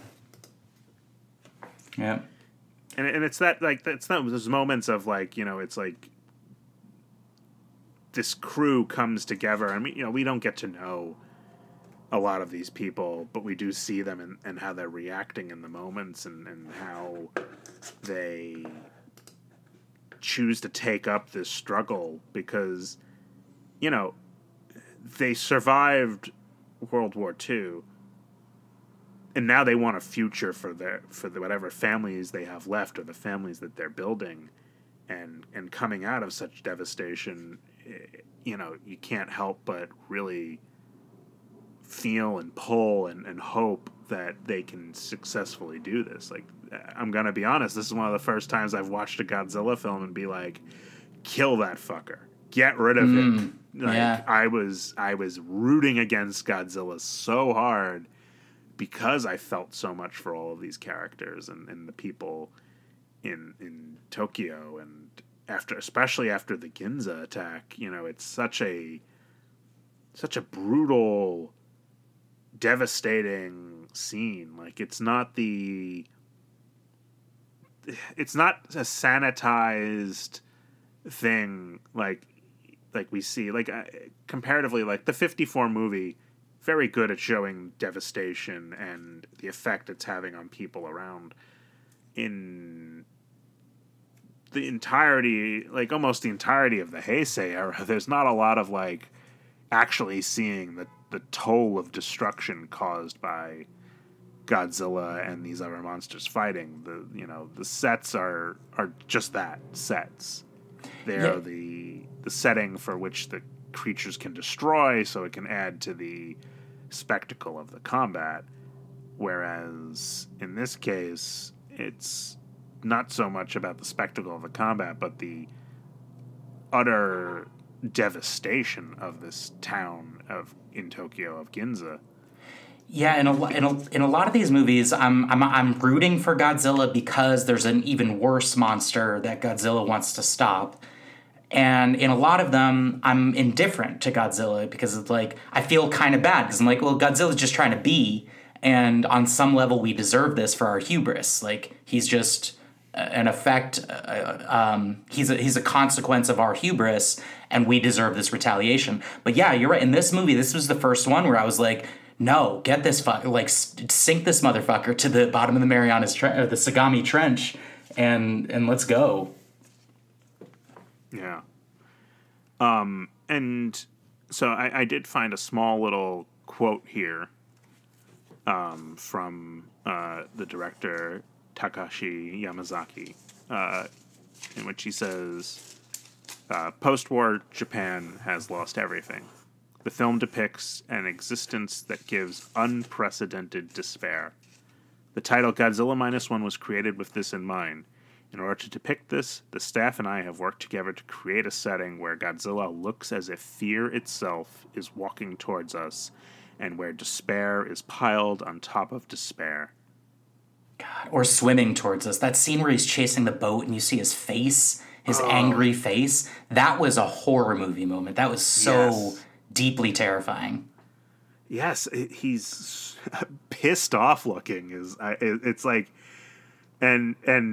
Yeah. And it's that, like, it's those moments of, like, you know, it's like this crew comes together, and we don't get to know a lot of these people, but we do see them and how they're reacting in the moments and how they choose to take up this struggle because, you know, they survived World War II, and now they want a future for the whatever families they have left or the families that they're building, and coming out of such devastation, you know, you can't help but really feel and pull and hope that they can successfully do this. Like, I'm gonna be honest, this is one of the first times I've watched a Godzilla film and be like, kill that fucker, get rid of him. Like, yeah. I was rooting against Godzilla so hard because I felt so much for all of these characters and the people in Tokyo, and especially after the Ginza attack. You know, it's such a brutal, devastating scene. Like, it's not a sanitized thing like we see, like, comparatively, like the 54 movie, very good at showing devastation and the effect it's having on people around. In the entirety, like almost the entirety of the Heisei era, there's not a lot of like actually seeing the toll of destruction caused by Godzilla and these other monsters fighting. The sets are just that, sets. They're the setting for which the creatures can destroy, so it can add to the spectacle of the combat. Whereas in this case, it's not so much about the spectacle of the combat, but the utter devastation of this town in Tokyo of Ginza. Yeah, in a lot of these movies, I'm rooting for Godzilla because there's an even worse monster that Godzilla wants to stop. And in a lot of them, I'm indifferent to Godzilla because it's like, I feel kind of bad because I'm like, well, Godzilla's just trying to be, and on some level we deserve this for our hubris. Like, he's just an effect, he's a consequence of our hubris, and we deserve this retaliation. But yeah, you're right. In this movie, this was the first one where I was like, no, get this sink this motherfucker to the bottom of the Marianas Trench, or the Sagami Trench, and let's go. Yeah. And so I did find a small little quote here from the director Takashi Yamazaki, in which he says, post-war Japan has lost everything. The film depicts an existence that gives unprecedented despair. The title Godzilla Minus One was created with this in mind. In order to depict this, the staff and I have worked together to create a setting where Godzilla looks as if fear itself is walking towards us, and where despair is piled on top of despair. God, or swimming towards us. That scene where he's chasing the boat and you see his face, his angry face, that was a horror movie moment. That was so deeply terrifying. Yes, he's pissed off looking. It's like, and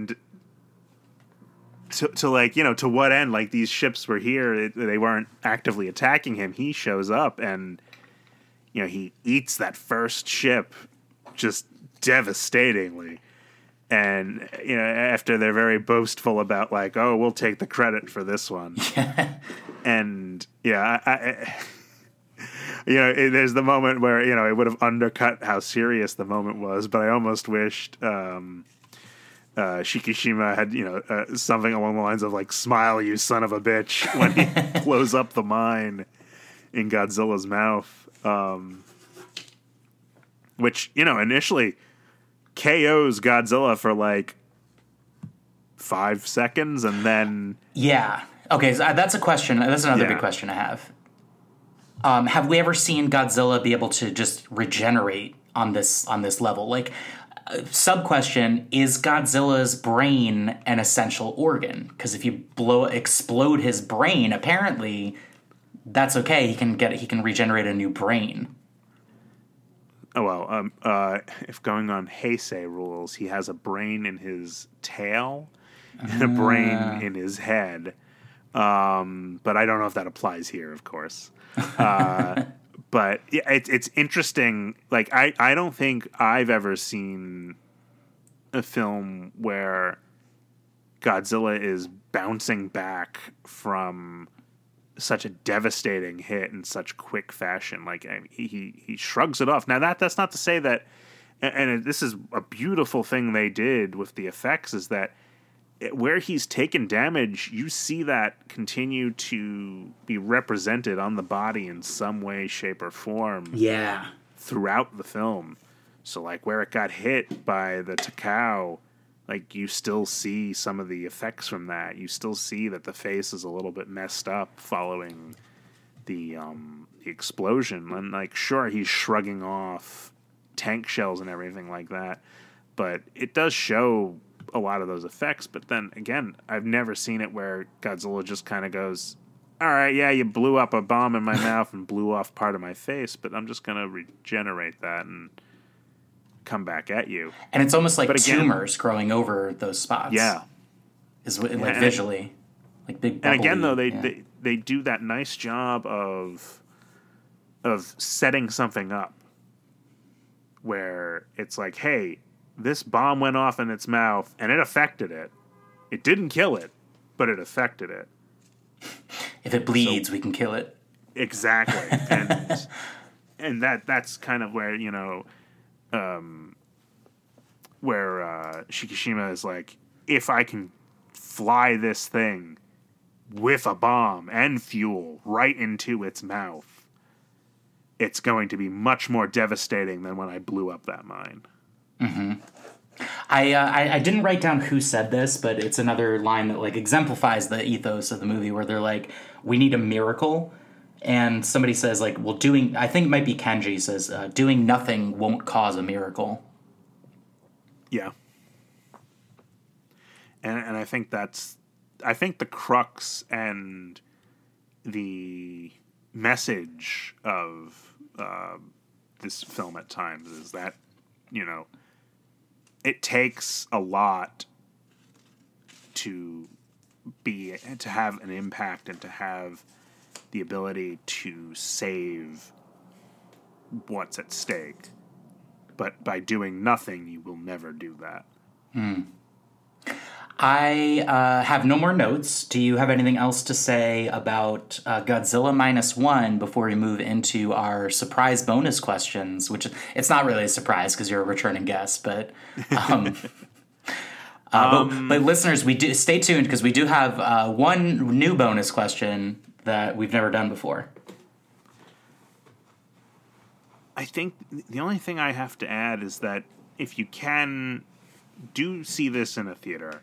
to like, you know, to what end? Like, these ships were here, they weren't actively attacking him. He shows up and, you know, he eats that first ship just devastatingly. And, you know, after they're very boastful about like, oh, we'll take the credit for this one. And yeah, I you know, there's the moment where, you know, it would have undercut how serious the moment was, but I almost wished Shikishima had, you know, something along the lines of like, smile, you son of a bitch, when he blows up the mine in Godzilla's mouth. Which, you know, initially KOs Godzilla for like 5 seconds, and then... Yeah. Okay, so that's a question. That's another big question I have. Have we ever seen Godzilla be able to just regenerate on this level? Like, sub-question, is Godzilla's brain an essential organ? Because if you explode his brain, apparently that's okay. He can regenerate a new brain. Oh, well, if going on Heisei rules, he has a brain in his tail and a brain in his head. But I don't know if that applies here, of course. But it's interesting. Like, I don't think I've ever seen a film where Godzilla is bouncing back from such a devastating hit in such quick fashion. Like, I mean, he shrugs it off. Now that's not to say that, and this is a beautiful thing they did with the effects, is that where he's taken damage, you see that continue to be represented on the body in some way, shape, or form. Yeah. Throughout the film. So, like, where it got hit by the Takao, like, you still see some of the effects from that. You still see that the face is a little bit messed up following the explosion. And, like, sure, he's shrugging off tank shells and everything like that, but it does show a lot of those effects. But then again, I've never seen it where Godzilla just kind of goes, all right, yeah, you blew up a bomb in my mouth and blew off part of my face, but I'm just going to regenerate that and come back at you. And it's almost like tumors growing over those spots. Yeah. Is like visually. Like big bubbly, and again, though, they do that nice job of setting something up where it's like, hey, this bomb went off in its mouth and it affected it. It didn't kill it, but it affected it. If it bleeds, we can kill it. Exactly. And that's kind of where, you know, where Shikishima is like, if I can fly this thing with a bomb and fuel right into its mouth, it's going to be much more devastating than when I blew up that mine. Mm-hmm. I didn't write down who said this, but it's another line that like exemplifies the ethos of the movie, where they're like, we need a miracle. And somebody says like, well, I think it might be Kenji says, doing nothing won't cause a miracle. Yeah. And I think the crux and the message of this film at times is that, you know, it takes a lot to have an impact and to have the ability to save what's at stake. But by doing nothing, you will never do that. I have no more notes. Do you have anything else to say about Godzilla -1 before we move into our surprise bonus questions? Which it's not really a surprise because you're a returning guest, but but listeners, we do stay tuned because we do have one new bonus question that we've never done before. I think the only thing I have to add is that if you do see this in a theater,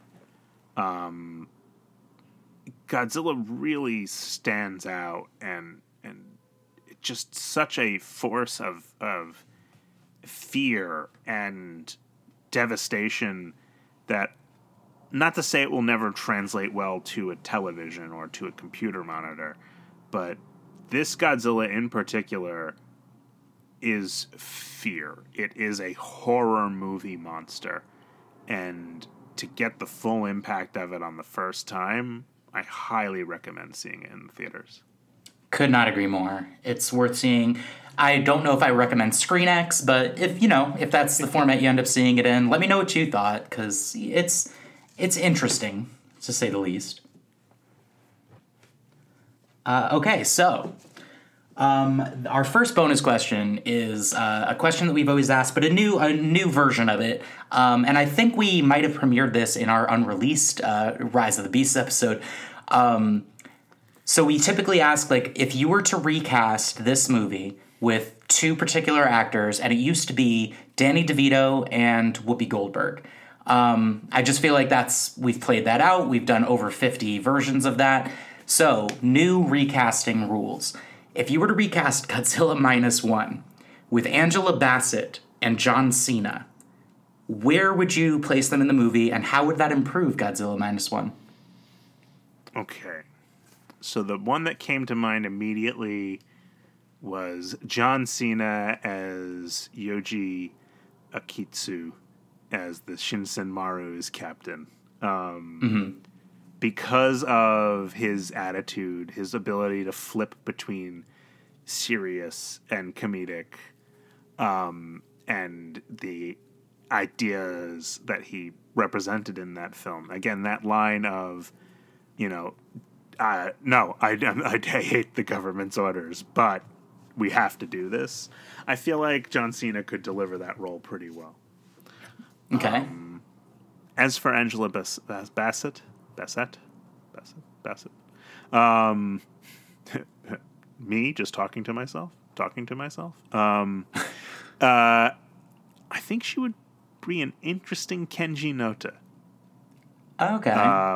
Godzilla really stands out, and it's just such a force of fear and devastation that, not to say it will never translate well to a television or to a computer monitor, but this Godzilla in particular is fear. It is a horror movie monster, and to get the full impact of it on the first time, I highly recommend seeing it in the theaters. Could not agree more. It's worth seeing. I don't know if I recommend ScreenX, but if that's the format you end up seeing it in, let me know what you thought, because it's interesting, to say the least. Okay, so our first bonus question is a question that we've always asked, but a new version of it. And I think we might have premiered this in our unreleased Rise of the Beasts episode. So we typically ask, like, if you were to recast this movie with two particular actors, and it used to be Danny DeVito and Whoopi Goldberg. I just feel like we've played that out. We've done over 50 versions of that. So, new recasting rules. If you were to recast Godzilla -1 with Angela Bassett and John Cena, where would you place them in the movie, and how would that improve Godzilla -1? Okay. So the one that came to mind immediately was John Cena as Yoji Akitsu as the Shinsenmaru's captain. Because of his attitude, his ability to flip between serious and comedic, and the ideas that he represented in that film. Again, that line of, no, I hate the government's orders, but we have to do this. I feel like John Cena could deliver that role pretty well. Okay. As for Angela Bassett, me just talking to myself. I think she would be an interesting Kenji Nota. Okay.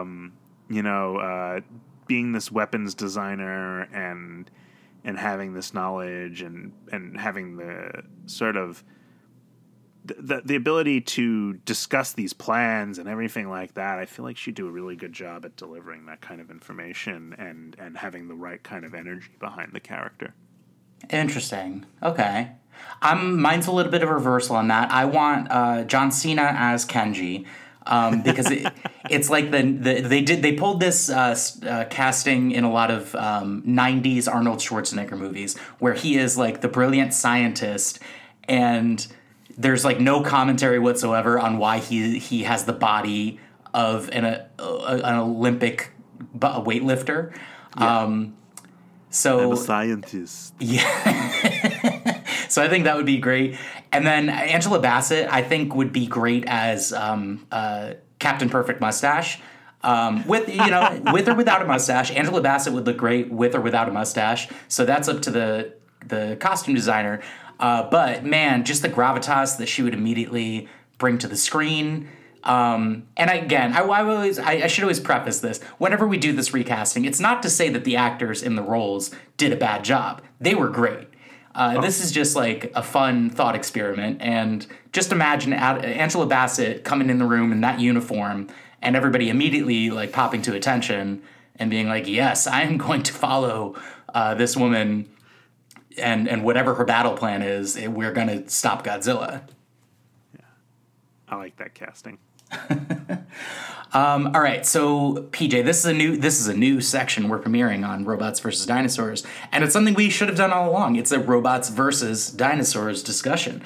Being this weapons designer and having this knowledge and having the sort of the ability to discuss these plans and everything like that, I feel like she'd do a really good job at delivering that kind of information and having the right kind of energy behind the character. Interesting. Okay. Mine's a little bit of a reversal on that. I want John Cena as Kenji. Because it's like they pulled this casting in a lot of 90s Arnold Schwarzenegger movies where he is like the brilliant scientist, and there's like no commentary whatsoever on why he has the body of an Olympic weightlifter. Yeah. I'm a scientist. Yeah. So I think that would be great. And then Angela Bassett, I think, would be great as Captain Perfect Mustache. With or without a mustache. Angela Bassett would look great with or without a mustache. So that's up to the costume designer. But man, just the gravitas that she would immediately bring to the screen. And again, I should always preface this. Whenever we do this recasting, it's not to say that the actors in the roles did a bad job. They were great. This is just like a fun thought experiment. And just imagine Angela Bassett coming in the room in that uniform and everybody immediately like popping to attention and being like, yes, I am going to follow this woman and whatever her battle plan is, we're going to stop Godzilla. Yeah, I like that casting. All right, so PJ, this is a new section we're premiering on Robots versus Dinosaurs, and it's something we should have done all along. It's a Robots versus Dinosaurs discussion.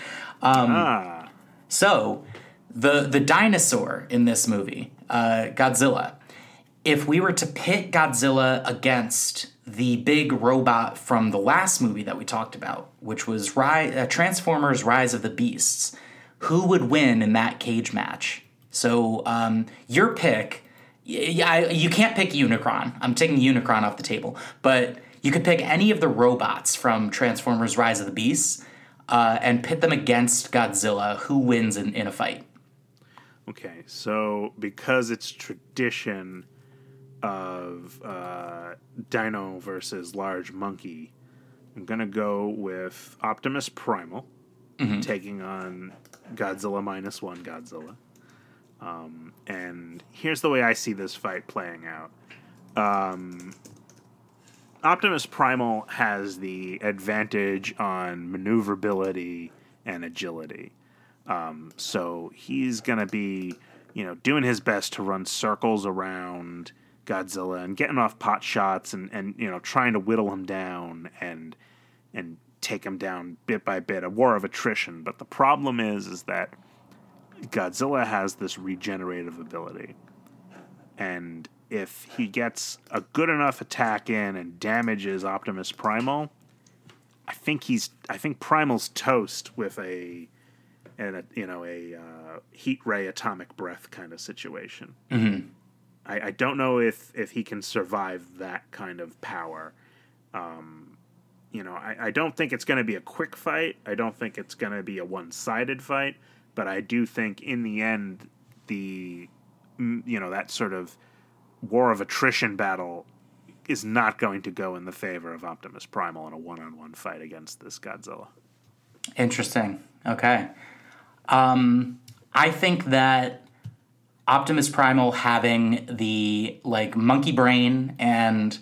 So the dinosaur in this movie, Godzilla, if we were to pit Godzilla against the big robot from the last movie that we talked about, which was Transformers: Rise of the Beasts, who would win in that cage match? So your pick, you can't pick Unicron. I'm taking Unicron off the table. But you could pick any of the robots from Transformers: Rise of the Beasts and pit them against Godzilla. Who wins in a fight? Okay, so because it's tradition of Dino versus Large Monkey, I'm going to go with Optimus Primal taking on Godzilla -1 Godzilla. And here's the way I see this fight playing out. Optimus Primal has the advantage on maneuverability and agility. So he's going to be, doing his best to run circles around Godzilla and getting off pot shots and trying to whittle him down and take him down bit by bit, a war of attrition. But the problem is that Godzilla has this regenerative ability. And if he gets a good enough attack in and damages Optimus Primal, I think Primal's toast with a heat ray atomic breath kind of situation. Mm-hmm. I don't know if he can survive that kind of power. I don't think it's going to be a quick fight. I don't think it's going to be a one-sided fight. But I do think in the end, that sort of war of attrition battle is not going to go in the favor of Optimus Primal in a one-on-one fight against this Godzilla. Interesting. Okay. I think that Optimus Primal having the monkey brain and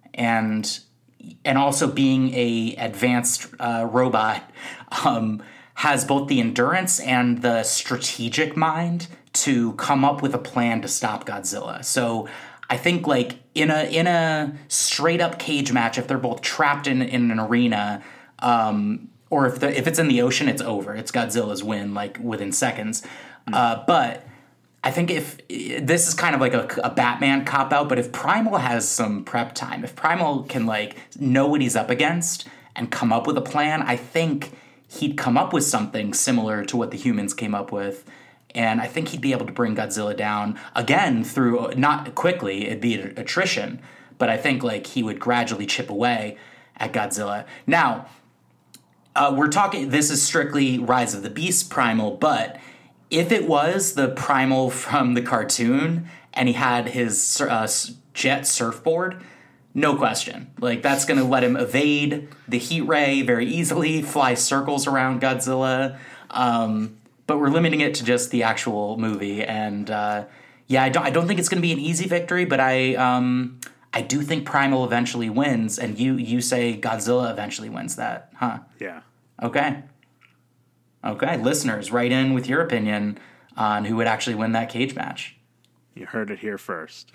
also being a advanced robot has both the endurance and the strategic mind to come up with a plan to stop Godzilla. So I think like in a straight up cage match, if they're both trapped in an arena, or if it's in the ocean, it's over. It's Godzilla's win, like within seconds. But I think if this is kind of like a Batman cop out, but if Primal has some prep time, if Primal can like know what he's up against and come up with a plan, I think he'd come up with something similar to what the humans came up with. And I think he'd be able to bring Godzilla down again through, not quickly, it'd be attrition, but I think like he would gradually chip away at Godzilla. Now, we're talking, this is strictly Rise of the Beast Primal, but if it was the Primal from the cartoon and he had his jet surfboard, no question. Like, that's going to let him evade the heat ray very easily, fly circles around Godzilla. But we're limiting it to just the actual movie. And, I don't think it's going to be an easy victory, but I do think Primal eventually wins. And you say Godzilla eventually wins that, huh? Yeah. Okay, listeners, write in with your opinion on who would actually win that cage match. You heard it here first.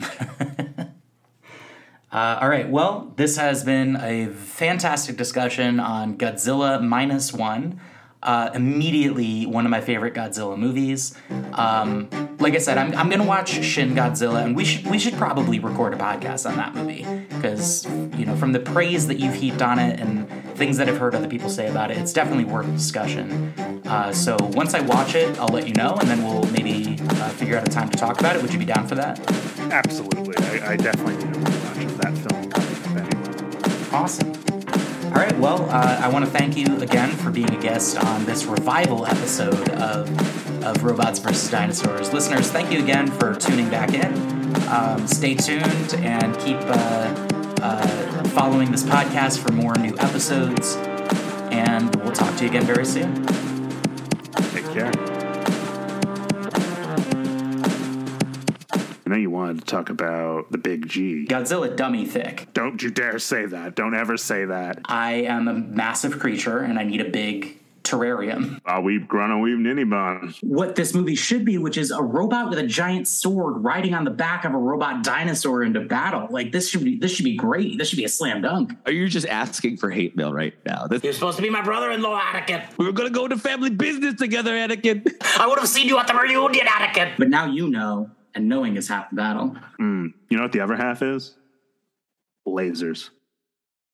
All right, well, this has been a fantastic discussion on Godzilla -1. Immediately one of my favorite Godzilla movies. Like I said, I'm going to watch Shin Godzilla, and we should probably record a podcast on that movie because, from the praise that you've heaped on it and things that I've heard other people say about it, it's definitely worth discussion. So once I watch it, I'll let you know, and then we'll maybe figure out a time to talk about it. Would you be down for that? Absolutely. I definitely need to watch that film anyway. Awesome. All right, well, I want to thank you again for being a guest on this revival episode of Robots vs. Dinosaurs. Listeners, thank you again for tuning back in. Stay tuned and keep following this podcast for more new episodes. And we'll talk to you again very soon. Take care. I know you wanted to talk about the big G. Godzilla dummy thick. Don't you dare say that. Don't ever say that. I am a massive creature, and I need a big terrarium. We've grown a we've ninny bun. What this movie should be, which is a robot with a giant sword riding on the back of a robot dinosaur into battle. Like, this should be great. This should be a slam dunk. Are you just asking for hate mail right now? You're supposed to be my brother-in-law, Anakin. We were going to go to family business together, Anakin. I would have seen you at the reunion, Anakin. But now you know, and knowing is half the battle. You know what the other half is? Lasers.